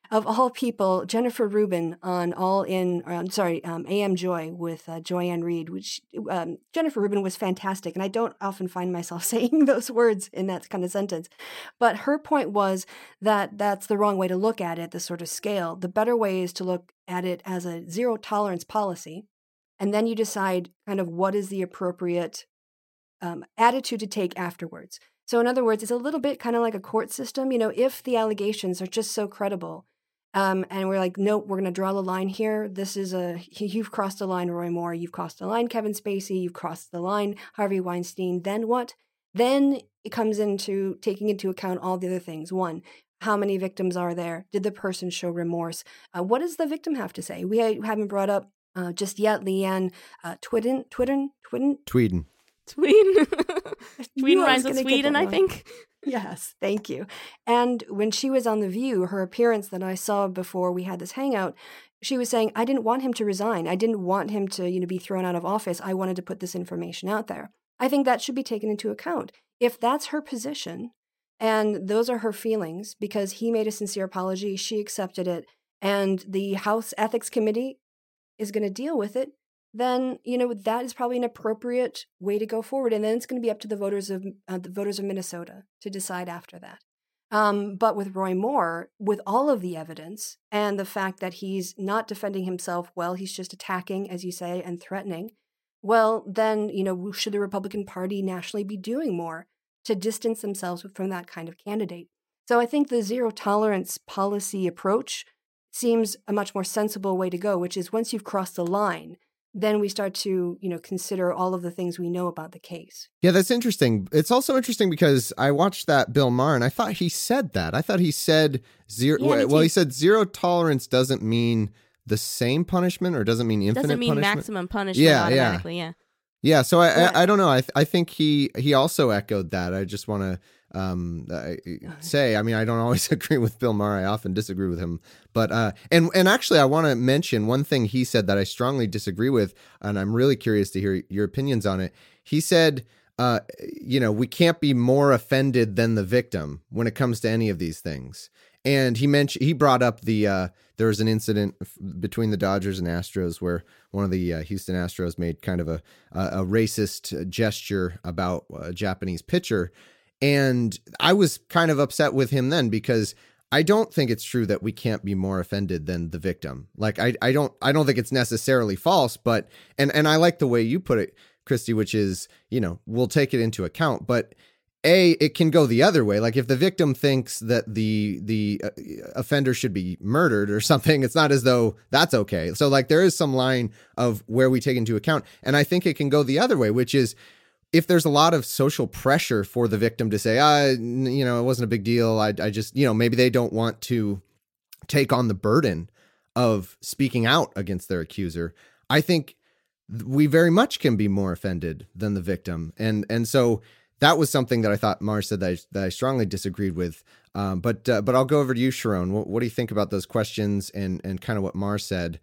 of all people, Jennifer Rubin on AM Joy with Joyanne Reed, which Jennifer Rubin was fantastic. And I don't often find myself saying those words in that kind of sentence. But her point was that that's the wrong way to look at it, the sort of scale. The better way is to look at it as a zero tolerance policy. And then you decide kind of what is the appropriate attitude to take afterwards. So in other words, it's a little bit kind of like a court system. You know, if the allegations are just so credible, and we're like, nope, we're going to draw the line here. You've crossed the line, Roy Moore. You've crossed the line, Kevin Spacey. You've crossed the line, Harvey Weinstein. Then what? Then it comes into taking into account all the other things. One, how many victims are there? Did the person show remorse? What does the victim have to say? We haven't brought up just yet Leanne Tweeden.
Tweeden rhymes with Sweden, I think.
Yes, thank you. And when she was on The View, her appearance that I saw before we had this hangout, she was saying, I didn't want him to resign. I didn't want him to, be thrown out of office. I wanted to put this information out there. I think that should be taken into account. If that's her position and those are her feelings, because he made a sincere apology, she accepted it, and the House Ethics Committee is going to deal with it, then, that is probably an appropriate way to go forward. And then it's going to be up to the voters of Minnesota to decide after that. But with Roy Moore, with all of the evidence and the fact that he's not defending himself well, he's just attacking, as you say, and threatening, well, then, should the Republican Party nationally be doing more to distance themselves from that kind of candidate? So I think the zero tolerance policy approach seems a much more sensible way to go, which is once you've crossed the line, then we start to, consider all of the things we know about the case.
Yeah, that's interesting. It's also interesting because I watched that Bill Maher and I thought he said that. I thought he said zero.
Yeah,
well, he said zero tolerance doesn't mean the same punishment or doesn't mean infinite punishment.
Doesn't mean maximum punishment automatically, yeah.
Yeah, so I don't know. I think he also echoed that. I just want to say, I mean, I don't always agree with Bill Maher. I often disagree with him. But and actually, I want to mention one thing he said that I strongly disagree with, and I'm really curious to hear your opinions on it. He said, we can't be more offended than the victim when it comes to any of these things. And he brought up there was an incident between the Dodgers and Astros where one of the Houston Astros made kind of a racist gesture about a Japanese pitcher. And I was kind of upset with him then because I don't think it's true that we can't be more offended than the victim. Like, I don't think it's necessarily false, but, and I like the way you put it, Christy, which is, we'll take it into account, but it can go the other way. Like if the victim thinks that the offender should be murdered or something, it's not as though that's okay. So like there is some line of where we take into account. And I think it can go the other way, which is if there's a lot of social pressure for the victim to say, it wasn't a big deal. I just, maybe they don't want to take on the burden of speaking out against their accuser. I think we very much can be more offended than the victim. And so that was something that I thought Maher said that I strongly disagreed with. But I'll go over to you, Sharon. What do you think about those questions and kind of what Maher said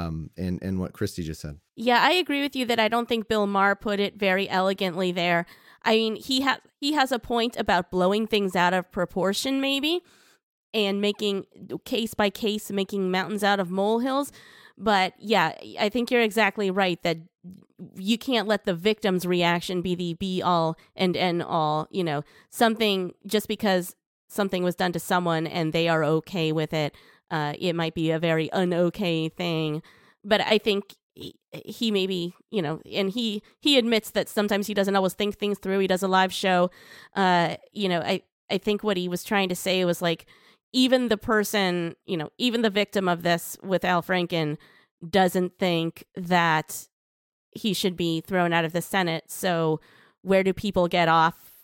and what Christy just said?
Yeah, I agree with you that I don't think Bill Maher put it very elegantly there. I mean, he has a point about blowing things out of proportion, maybe, and making case by case, making mountains out of molehills. But yeah, I think you're exactly right that you can't let the victim's reaction be the be all and end all, something just because something was done to someone and they are okay with it. It might be a very un-okay thing, but I think he maybe, and he admits that sometimes he doesn't always think things through. He does a live show. I think what he was trying to say was like, even the person, even the victim of this with Al Franken doesn't think that he should be thrown out of the Senate. So where do people get off?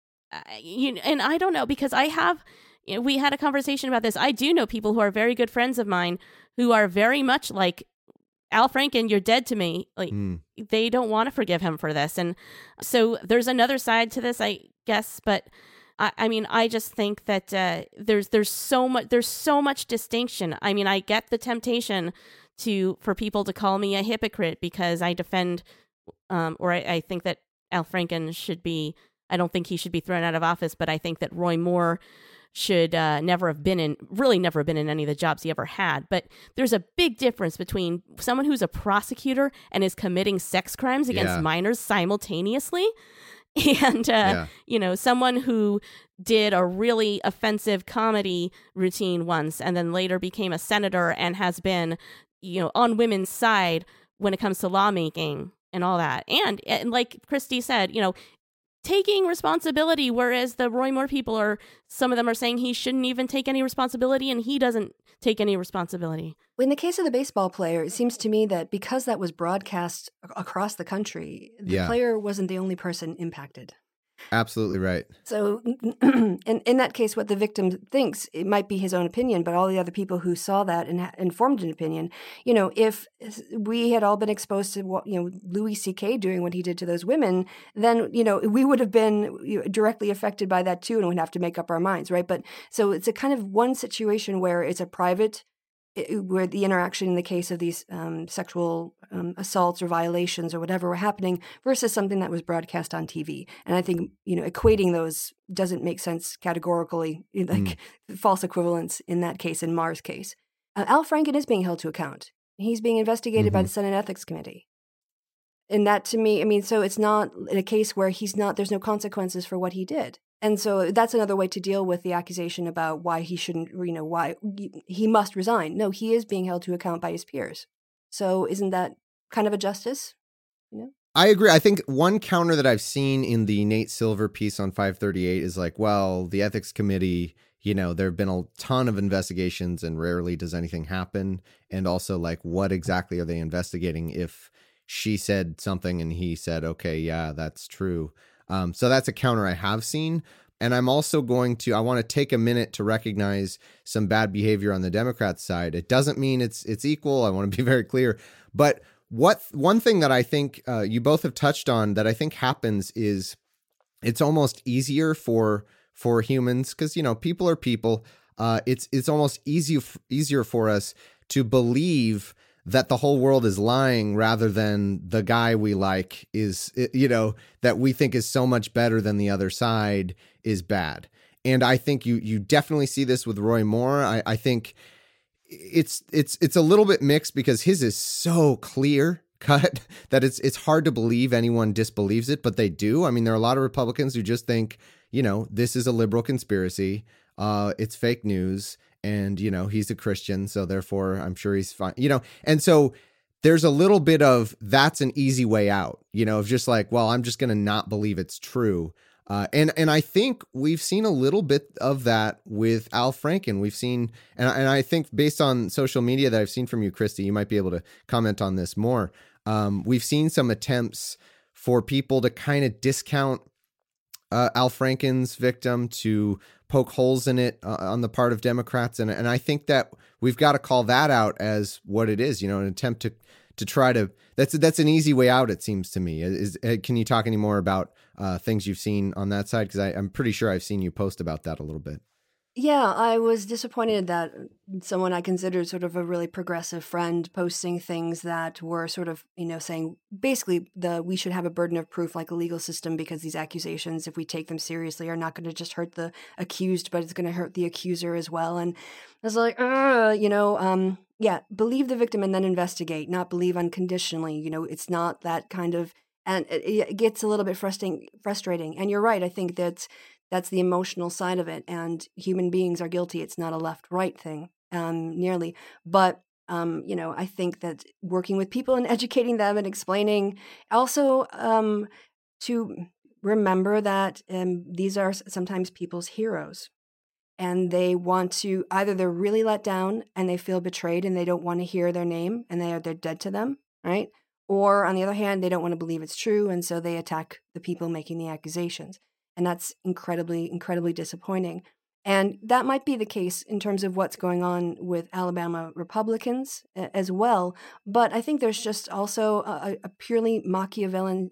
And I don't know, because we had a conversation about this. I do know people who are very good friends of mine who are very much like, Al Franken, you're dead to me. Like they don't want to forgive him for this. And so there's another side to this, I guess. But I mean, I just think that there's so much distinction. I mean, I get the temptation for people to call me a hypocrite because I defend, or I think that Al Franken should be. I don't think he should be thrown out of office, but I think that Roy Moore should never have been in any of the jobs he ever had. But there's a big difference between someone who's a prosecutor and is committing sex crimes against minors simultaneously and, someone who did a really offensive comedy routine once and then later became a senator and has been, on women's side when it comes to lawmaking and all that. And like Christy said, taking responsibility, whereas the Roy Moore people some of them are saying he shouldn't even take any responsibility, and he doesn't take any responsibility.
In the case of the baseball player, it seems to me that because that was broadcast across the country, the player wasn't the only person impacted.
Absolutely right.
So in that case, what the victim thinks, it might be his own opinion, but all the other people who saw that and formed an opinion, if we had all been exposed to what, Louis C.K. doing what he did to those women, then, we would have been directly affected by that too and would have to make up our minds, right? But so it's a kind of one situation where it's a private, where the interaction in the case of these sexual assaults or violations or whatever were happening versus something that was broadcast on TV. And I think, equating those doesn't make sense categorically, false equivalence in that case, in Maher's case. Al Franken is being held to account. He's being investigated by the Senate Ethics Committee. And that to me, so it's not in a case where there's no consequences for what he did. And so that's another way to deal with the accusation about why he shouldn't, why he must resign. No, he is being held to account by his peers. So isn't that kind of a justice?
I agree. I think one counter that I've seen in the Nate Silver piece on 538 is like, well, the ethics committee, there have been a ton of investigations and rarely does anything happen. And also like, what exactly are they investigating if she said something and he said, okay, yeah, that's true. So that's a counter I have seen. And I'm also I want to take a minute to recognize some bad behavior on the Democrat side. It doesn't mean it's equal. I want to be very clear. But one thing that I think you both have touched on that I think happens is it's almost easier for humans because, people are people. It's almost easier for us to believe that the whole world is lying rather than the guy we like is, that we think is so much better than the other side is bad. And I think you definitely see this with Roy Moore. I think it's a little bit mixed because his is so clear cut that it's hard to believe anyone disbelieves it, but they do. I mean, there are a lot of Republicans who just think, this is a liberal conspiracy. It's fake news. And, he's a Christian, so therefore I'm sure he's fine, and so there's a little bit of that's an easy way out, of just like, well, I'm just going to not believe it's true. And I think we've seen a little bit of that with Al Franken. We've seen, and I think based on social media that I've seen from you, Christy, you might be able to comment on this more. We've seen some attempts for people to kind of discount Al Franken's victim, to poke holes in it on the part of Democrats. And I think that we've got to call that out as what it is, an attempt to try to, that's an easy way out, it seems to me. Can you talk any more about things you've seen on that side? Because I'm pretty sure I've seen you post about that a little bit.
Yeah, I was disappointed that someone I considered sort of a really progressive friend posting things that were sort of, saying basically we should have a burden of proof like a legal system because these accusations, if we take them seriously, are not going to just hurt the accused, but it's going to hurt the accuser as well. And I was like, believe the victim and then investigate, not believe unconditionally. It's not that kind of, and it gets a little bit frustrating. And you're right. I think that's the emotional side of it. And human beings are guilty. It's not a left-right thing, nearly. But, I think that working with people and educating them and explaining, also to remember that these are sometimes people's heroes. And they want to, either they're really let down and they feel betrayed and they don't want to hear their name and they're dead to them, right? Or on the other hand, they don't want to believe it's true. And so they attack the people making the accusations. And that's incredibly, incredibly disappointing. And that might be the case in terms of what's going on with Alabama Republicans as well. But I think there's just also a purely Machiavellian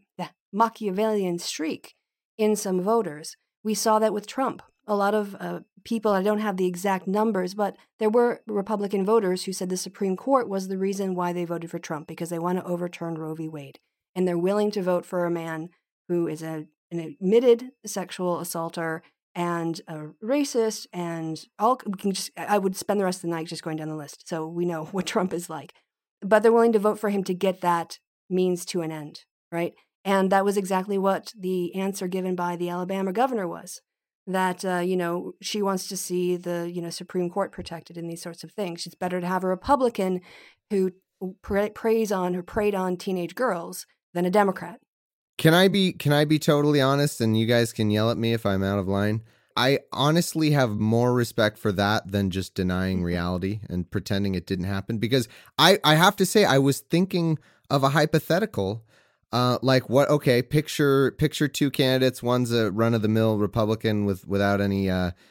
streak in some voters. We saw that with Trump. A lot of people, I don't have the exact numbers, but there were Republican voters who said the Supreme Court was the reason why they voted for Trump, because they want to overturn Roe v. Wade. And they're willing to vote for a man who is an admitted sexual assaulter and racist and all. We can just, I would spend the rest of the night just going down the list, so we know what Trump is like. But they're willing to vote for him to get that means to an end, right? And that was exactly what the answer given by the Alabama governor was. That, she wants to see the, Supreme Court protected in these sorts of things. It's better to have a Republican who preyed on teenage girls than a Democrat.
Can I be totally honest, and you guys can yell at me if I'm out of line? I honestly have more respect for that than just denying reality and pretending it didn't happen, because I have to say I was thinking of a hypothetical. Picture two candidates. One's a run-of-the-mill Republican without any,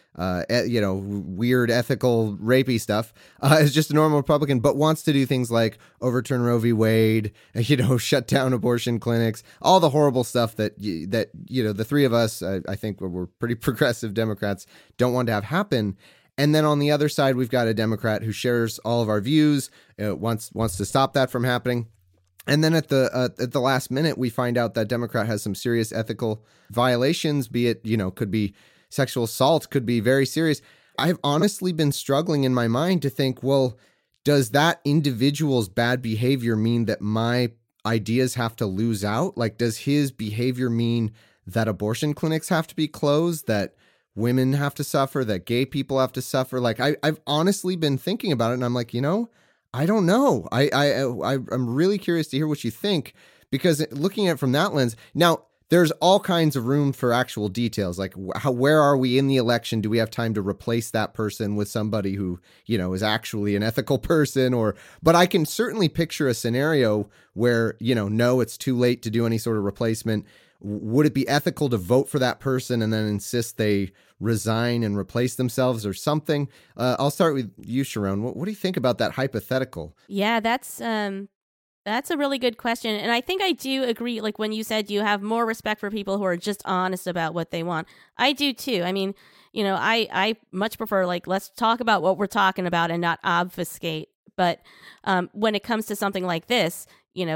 weird ethical rapey stuff. Is just a normal Republican, but wants to do things like overturn Roe v. Wade, shut down abortion clinics, all the horrible stuff that the three of us, I think we're pretty progressive Democrats, don't want to have happen. And then on the other side, we've got a Democrat who shares all of our views, wants to stop that from happening. And then at the last minute, we find out that Democrat has some serious ethical violations, be it, could be sexual assault, could be very serious. I've honestly been struggling in my mind to think, well, does that individual's bad behavior mean that my ideas have to lose out? Like, does his behavior mean that abortion clinics have to be closed, that women have to suffer, that gay people have to suffer? Like, I've honestly been thinking about it, and I'm like, I don't know. I'm really curious to hear what you think, because looking at it from that lens, now there's all kinds of room for actual details, like where are we in the election? Do we have time to replace that person with somebody who, is actually an ethical person? But I can certainly picture a scenario where, no, it's too late to do any sort of replacement. Would it be ethical to vote for that person and then insist they resign and replace themselves or something? I'll start with you, Sharon. What do you think about that hypothetical?
Yeah, that's a really good question. And I think I do agree, like when you said you have more respect for people who are just honest about what they want. I do too. I mean, I much prefer, like, let's talk about what we're talking about and not obfuscate. But when it comes to something like this,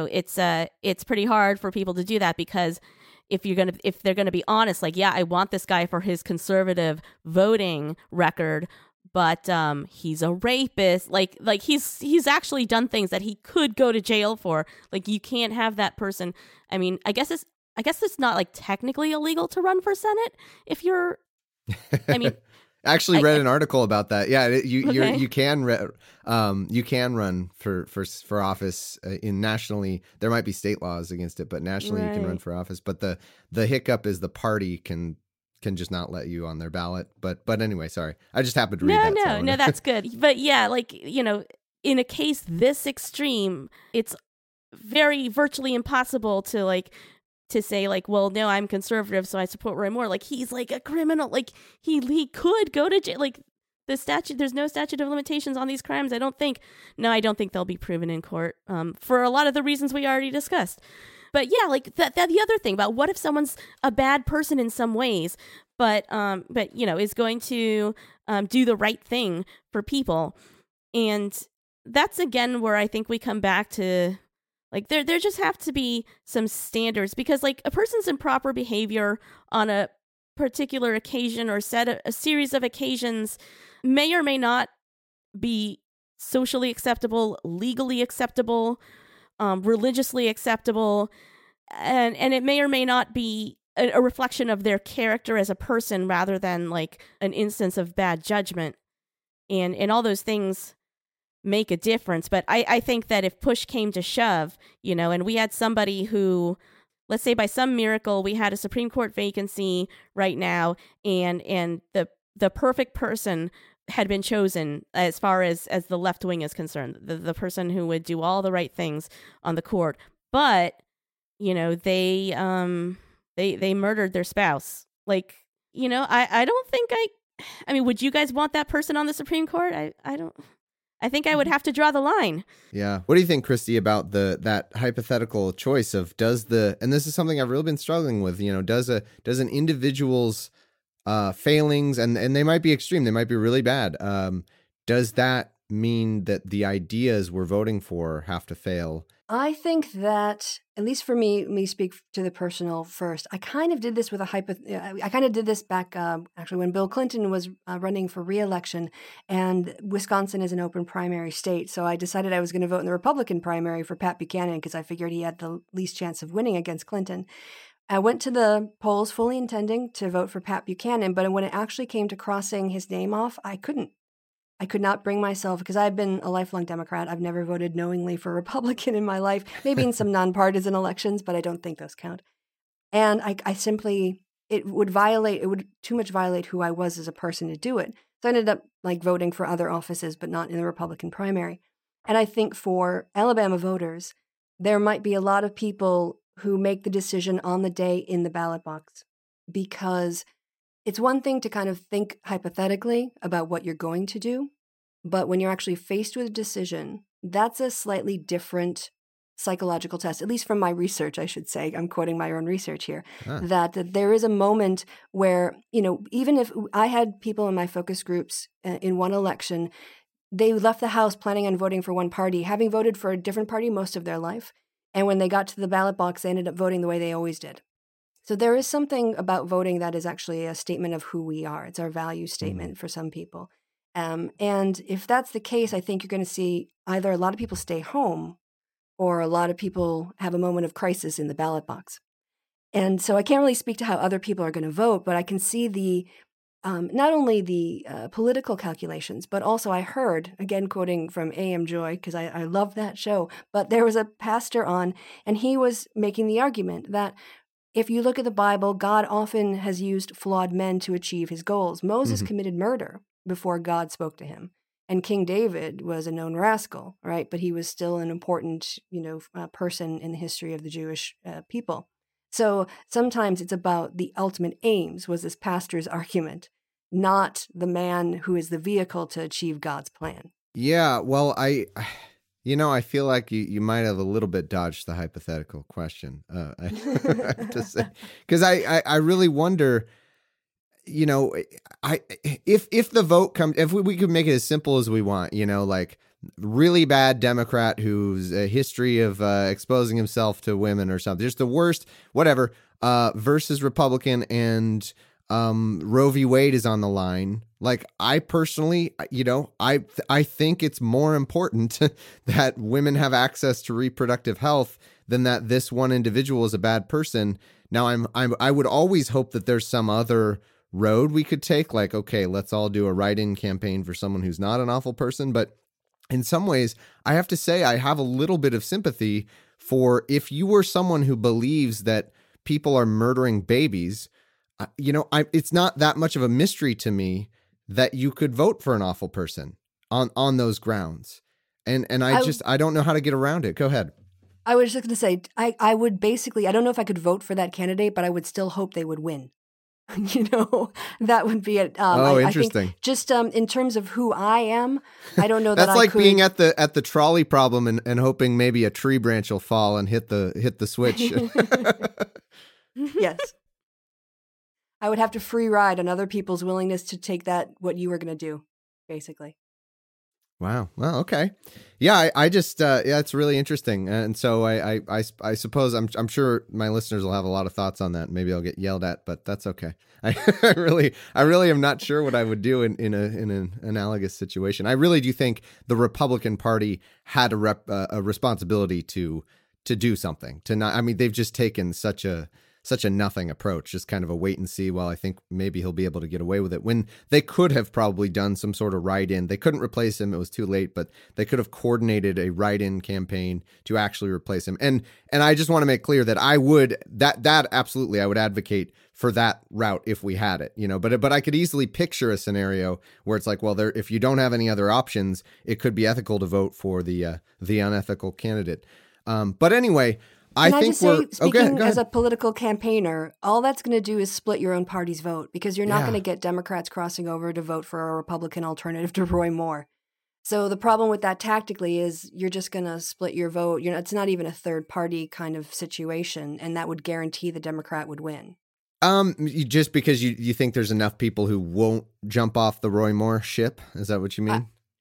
it's pretty hard for people to do that, because if they're gonna be honest, like, yeah, I want this guy for his conservative voting record, but he's a rapist. Like he's actually done things that he could go to jail for. Like, you can't have that person. I mean, I guess it's not like technically illegal to run for Senate if you're. I mean.
Actually read an article about that. Yeah, you can run for office nationally. There might be state laws against it, but nationally you can run for office. But the hiccup is the party can just not let you on their ballot. But anyway, sorry, I just happened to read that.
No, that's good. But yeah, like, in a case this extreme, it's virtually impossible to say, like, well, no, I'm conservative, so I support Roy Moore. Like, he's like a criminal. Like, he could go to jail. Like, there's no statute of limitations on these crimes. I don't think they'll be proven in court for a lot of the reasons we already discussed. But yeah, like that the other thing about what if someone's a bad person in some ways, but is going to do the right thing for people. And that's again where I think we come back to, like, there just have to be some standards, because, like, a person's improper behavior on a particular occasion or a series of occasions may or may not be socially acceptable, legally acceptable, religiously acceptable, and it may or may not be a reflection of their character as a person rather than, like, an instance of bad judgment. And all those things make a difference. But I think that if push came to shove, and we had somebody who, let's say by some miracle, we had a Supreme Court vacancy right now, and the perfect person had been chosen as far as the left wing is concerned, the person who would do all the right things on the court. But, they murdered their spouse. Like, I don't think I mean, would you guys want that person on the Supreme Court? I don't. I think I would have to draw the line. Yeah.
What do you think, Christy, about that hypothetical choice of and this is something I've really been struggling with, does an individual's failings, and they might be extreme, they might be really bad, does that mean that the ideas we're voting for have to fail?
I think that, at least for me, let me speak to the personal first. I kind of did this with I kind of did this back, actually, when Bill Clinton was running for re-election, and Wisconsin is an open primary state. So I decided I was going to vote in the Republican primary for Pat Buchanan because I figured he had the least chance of winning against Clinton. I went to the polls fully intending to vote for Pat Buchanan, but when it actually came to crossing his name off, I couldn't. I could not bring myself, because I've been a lifelong Democrat. I've never voted knowingly for Republican in my life, maybe in some nonpartisan elections, but I don't think those count. And I simply, it would too much violate who I was as a person to do it. So I ended up voting for other offices, but not in the Republican primary. And I think for Alabama voters, there might be a lot of people who make the decision on the day in the ballot box, because it's one thing to kind of think hypothetically about what you're going to do, but when you're actually faced with a decision, that's a slightly different psychological test, at least from my research, I should say. I'm quoting my own research here, that there is a moment where, even if I had people in my focus groups in one election, they left the house planning on voting for one party, having voted for a different party most of their life. And when they got to the ballot box, they ended up voting the way they always did. So there is something about voting that is actually a statement of who we are. It's our value statement for some people. And if that's the case, I think you're going to see either a lot of people stay home or a lot of people have a moment of crisis in the ballot box. And so I can't really speak to how other people are going to vote, but I can see the not only the political calculations, but also I heard, again, quoting from A.M. Joy, because I love that show, but there was a pastor on, and he was making the argument that if you look at the Bible, God often has used flawed men to achieve his goals. Moses committed murder before God spoke to him. And King David was a known rascal, right? But he was still an important, person in the history of the Jewish people. So sometimes it's about the ultimate aims, was this pastor's argument, not the man who is the vehicle to achieve God's plan.
Yeah, well, I feel like you might have a little bit dodged the hypothetical question. I have to say, because I really wonder, if the vote comes, if we could make it as simple as we want, really bad Democrat who's a history of exposing himself to women or something, just the worst, whatever, versus Republican, and Roe v. Wade is on the line. I personally, I think it's more important that women have access to reproductive health than that this one individual is a bad person. Now, I would always hope that there's some other road we could take, okay, let's all do a write-in campaign for someone who's not an awful person. But in some ways, I have to say I have a little bit of sympathy for if you were someone who believes that people are murdering babies, it's not that much of a mystery to me that you could vote for an awful person on those grounds. And I don't know how to get around it. Go ahead.
I was just going to say, I would basically, I don't know if I could vote for that candidate, but I would still hope they would win. That would be it.
Interesting.
I think just in terms of who I am, I don't know that
that's like being at the trolley problem and hoping maybe a tree branch will fall and hit the switch.
Yes. I would have to free ride on other people's willingness to take what you were going to do, basically.
Wow. Well, okay. Yeah, I just it's really interesting. And so I suppose I'm sure my listeners will have a lot of thoughts on that. Maybe I'll get yelled at, but that's okay. I really am not sure what I would do in an analogous situation. I really do think the Republican Party had a responsibility to do something, they've just taken such a nothing approach, just kind of a wait and see. Well, I think maybe he'll be able to get away with it, when they could have probably done some sort of write-in. They couldn't replace him. It was too late, but they could have coordinated a write-in campaign to actually replace him. And I just want to make clear that I would advocate for that route if we had it, but I could easily picture a scenario where it's like, well, if you don't have any other options, it could be ethical to vote for the unethical candidate. But anyway,
Speaking as a political campaigner, all that's going to do is split your own party's vote, because you're not going to get Democrats crossing over to vote for a Republican alternative to Roy Moore. So the problem with that tactically is you're just going to split your vote. It's not even a third party kind of situation, and that would guarantee the Democrat would win.
Just because you think there's enough people who won't jump off the Roy Moore ship? Is that what you mean?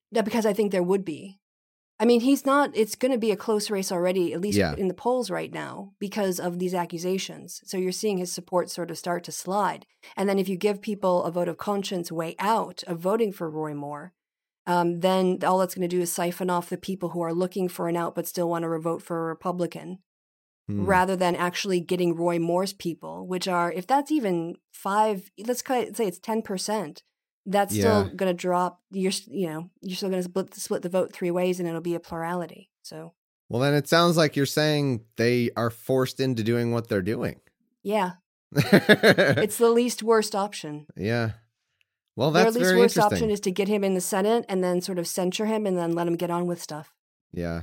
Yeah, because I think there would be. I mean, it's going to be a close race already, at least in the polls right now, because of these accusations. So you're seeing his support sort of start to slide. And then if you give people a vote of conscience way out of voting for Roy Moore, then all that's going to do is siphon off the people who are looking for an out but still want to vote for a Republican, rather than actually getting Roy Moore's people, which are, if that's even 5, let's say it's 10%. That's still going to drop. You're still going to split the vote 3 ways, and it'll be a plurality. So,
well, then it sounds like you're saying they are forced into doing what they're doing.
Yeah, it's the least worst option.
Yeah, well, that's
their least
very
worst
interesting.
option is to get him in the Senate and then sort of censure him and then let him get on with stuff.
Yeah.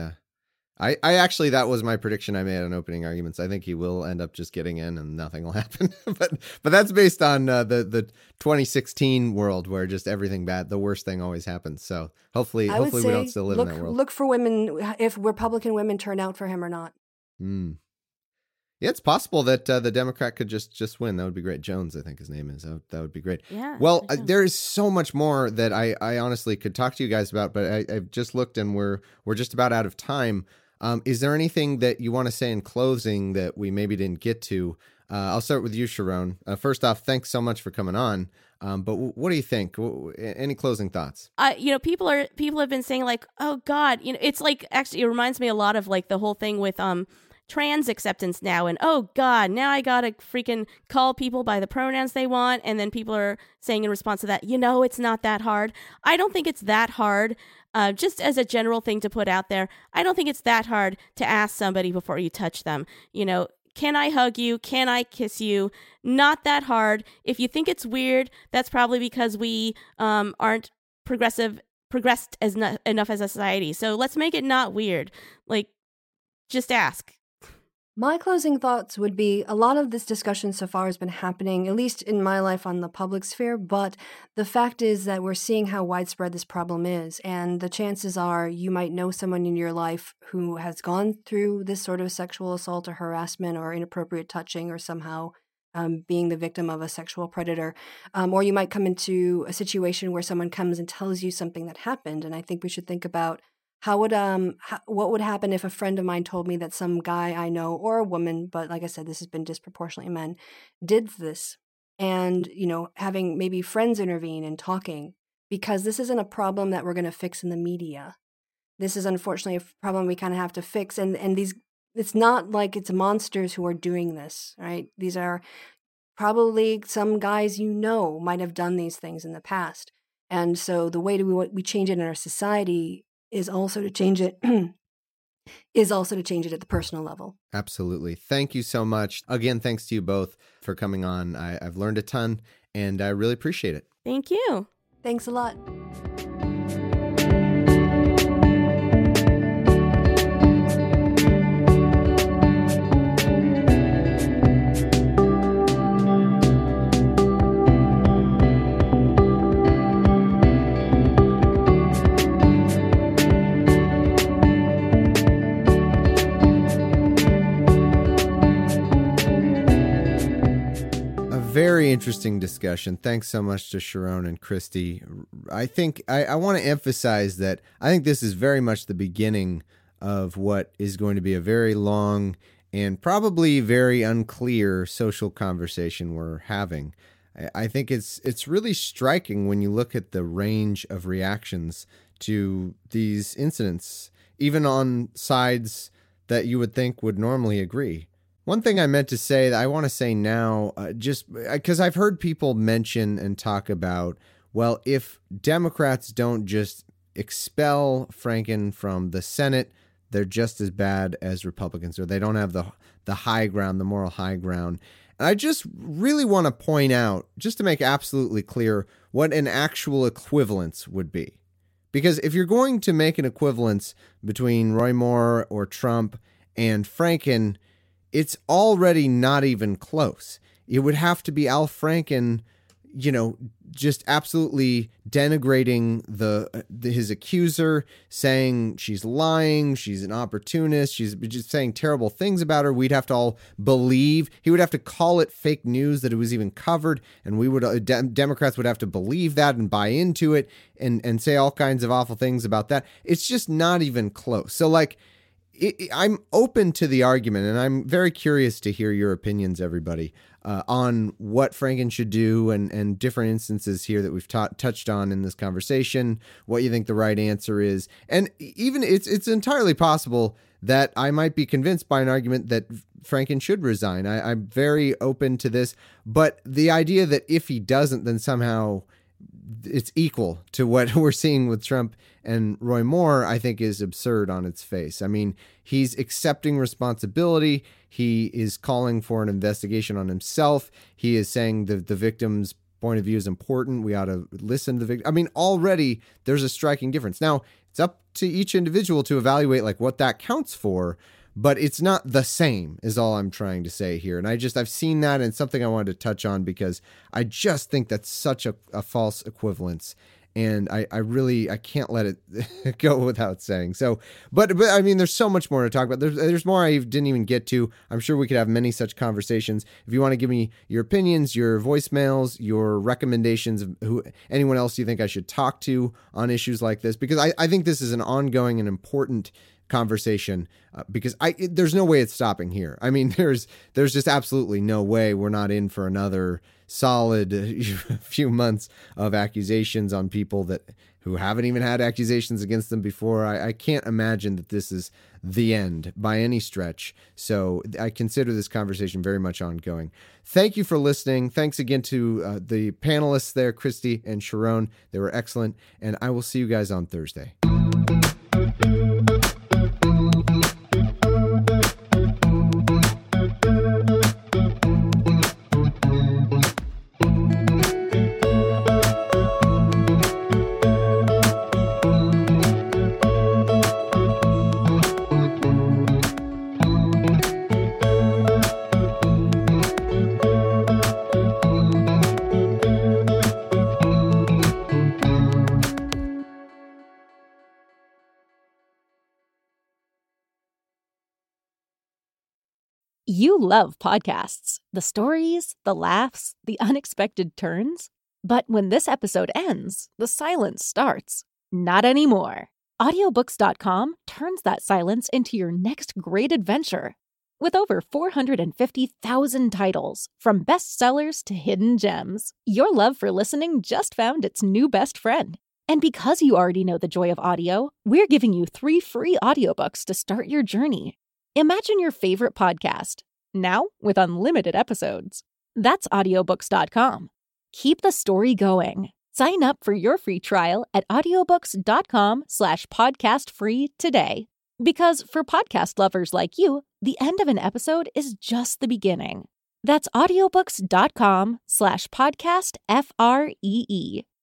I actually, that was my prediction I made on Opening Arguments. I think he will end up just getting in and nothing will happen. but that's based on the 2016 world where just everything bad, the worst thing always happens. So hopefully we don't still live in that world.
Look for women, if Republican women turn out for him or not.
Yeah, it's possible that the Democrat could just win. That would be great. Jones, I think his name is. That would be great.
Yeah.
Well, there is so much more that I honestly could talk to you guys about, but I've just looked and we're just about out of time. Is there anything that you want to say in closing that we maybe didn't get to? I'll start with you, Sharon. First off, thanks so much for coming on. But what do you think? Any closing thoughts?
People have been saying like, oh God, it's like, actually, it reminds me a lot of like the whole thing with trans acceptance now, and oh God, now I gotta freaking call people by the pronouns they want, and then people are saying in response to that, it's not that hard. I don't think it's that hard. Just as a general thing to put out there, I don't think it's that hard to ask somebody before you touch them. Can I hug you? Can I kiss you? Not that hard. If you think it's weird, that's probably because we aren't progressed enough as a society. So let's make it not weird. Like, just ask.
My closing thoughts would be a lot of this discussion so far has been happening, at least in my life, on the public sphere, but the fact is that we're seeing how widespread this problem is, and the chances are you might know someone in your life who has gone through this sort of sexual assault or harassment or inappropriate touching or somehow being the victim of a sexual predator, or you might come into a situation where someone comes and tells you something that happened, and I think we should think about what would happen if a friend of mine told me that some guy I know, or a woman, but like I said, this has been disproportionately men, did this, and having maybe friends intervene and talking, because this isn't a problem that we're going to fix in the media. This is unfortunately a problem we kind of have to fix, and it's not like it's monsters who are doing this, right? These are probably some guys might have done these things in the past, and so the way we change it in our society is also to change it at the personal level.
Absolutely. Thank you so much. Again, thanks to you both for coming on. I've learned a ton, and I really appreciate it.
Thank you.
Thanks a lot.
Very interesting discussion. Thanks so much to Sharon and Christy. I think I want to emphasize that I think this is very much the beginning of what is going to be a very long and probably very unclear social conversation we're having. I think it's really striking when you look at the range of reactions to these incidents, even on sides that you would think would normally agree. One thing I meant to say that I want to say now, just because I've heard people mention and talk about, well, if Democrats don't just expel Franken from the Senate, they're just as bad as Republicans, or they don't have the high ground, the moral high ground. And I just really want to point out, just to make absolutely clear, what an actual equivalence would be. Because if you're going to make an equivalence between Roy Moore or Trump and Franken, it's already not even close. It would have to be Al Franken, just absolutely denigrating his accuser, saying she's lying, she's an opportunist, she's just saying terrible things about her. We'd have to all believe. He would have to call it fake news that it was even covered, and we would Democrats would have to believe that and buy into it and say all kinds of awful things about that. It's just not even close. So like, I'm open to the argument, and I'm very curious to hear your opinions, everybody, on what Franken should do and different instances here that we've touched on in this conversation, what you think the right answer is. And even it's entirely possible that I might be convinced by an argument that Franken should resign. I'm very open to this, but the idea that if he doesn't, then somehow it's equal to what we're seeing with Trump and Roy Moore, I think is absurd on its face. I mean, he's accepting responsibility. He is calling for an investigation on himself. He is saying the victim's point of view is important. We ought to listen to the victim. I mean, already there's a striking difference. Now, it's up to each individual to evaluate like what that counts for, but it's not the same is all I'm trying to say here. And I've seen that, and something I wanted to touch on because I just think that's such a false equivalence. And I can't let it go without saying. So, but I mean, there's so much more to talk about. There's more I didn't even get to. I'm sure we could have many such conversations. If you want to give me your opinions, your voicemails, your recommendations of anyone else you think I should talk to on issues like this, because I think this is an ongoing and important conversation because there's no way it's stopping here. I mean, there's just absolutely no way we're not in for another solid few months of accusations on people who haven't even had accusations against them before. I can't imagine that this is the end by any stretch. So I consider this conversation very much ongoing. Thank you for listening. Thanks again to the panelists there, Christy and Sharon. They were excellent. And I will see you guys on Thursday.
You love podcasts, the stories, the laughs, the unexpected turns. But when this episode ends, the silence starts. Not anymore. Audiobooks.com turns that silence into your next great adventure. With over 450,000 titles, from bestsellers to hidden gems, your love for listening just found its new best friend. And because you already know the joy of audio, we're giving you 3 free audiobooks to start your journey. Imagine your favorite podcast, now with unlimited episodes. That's audiobooks.com. Keep the story going. Sign up for your free trial at audiobooks.com/podcastfree today. Because for podcast lovers like you, the end of an episode is just the beginning. That's audiobooks.com/podcastfree.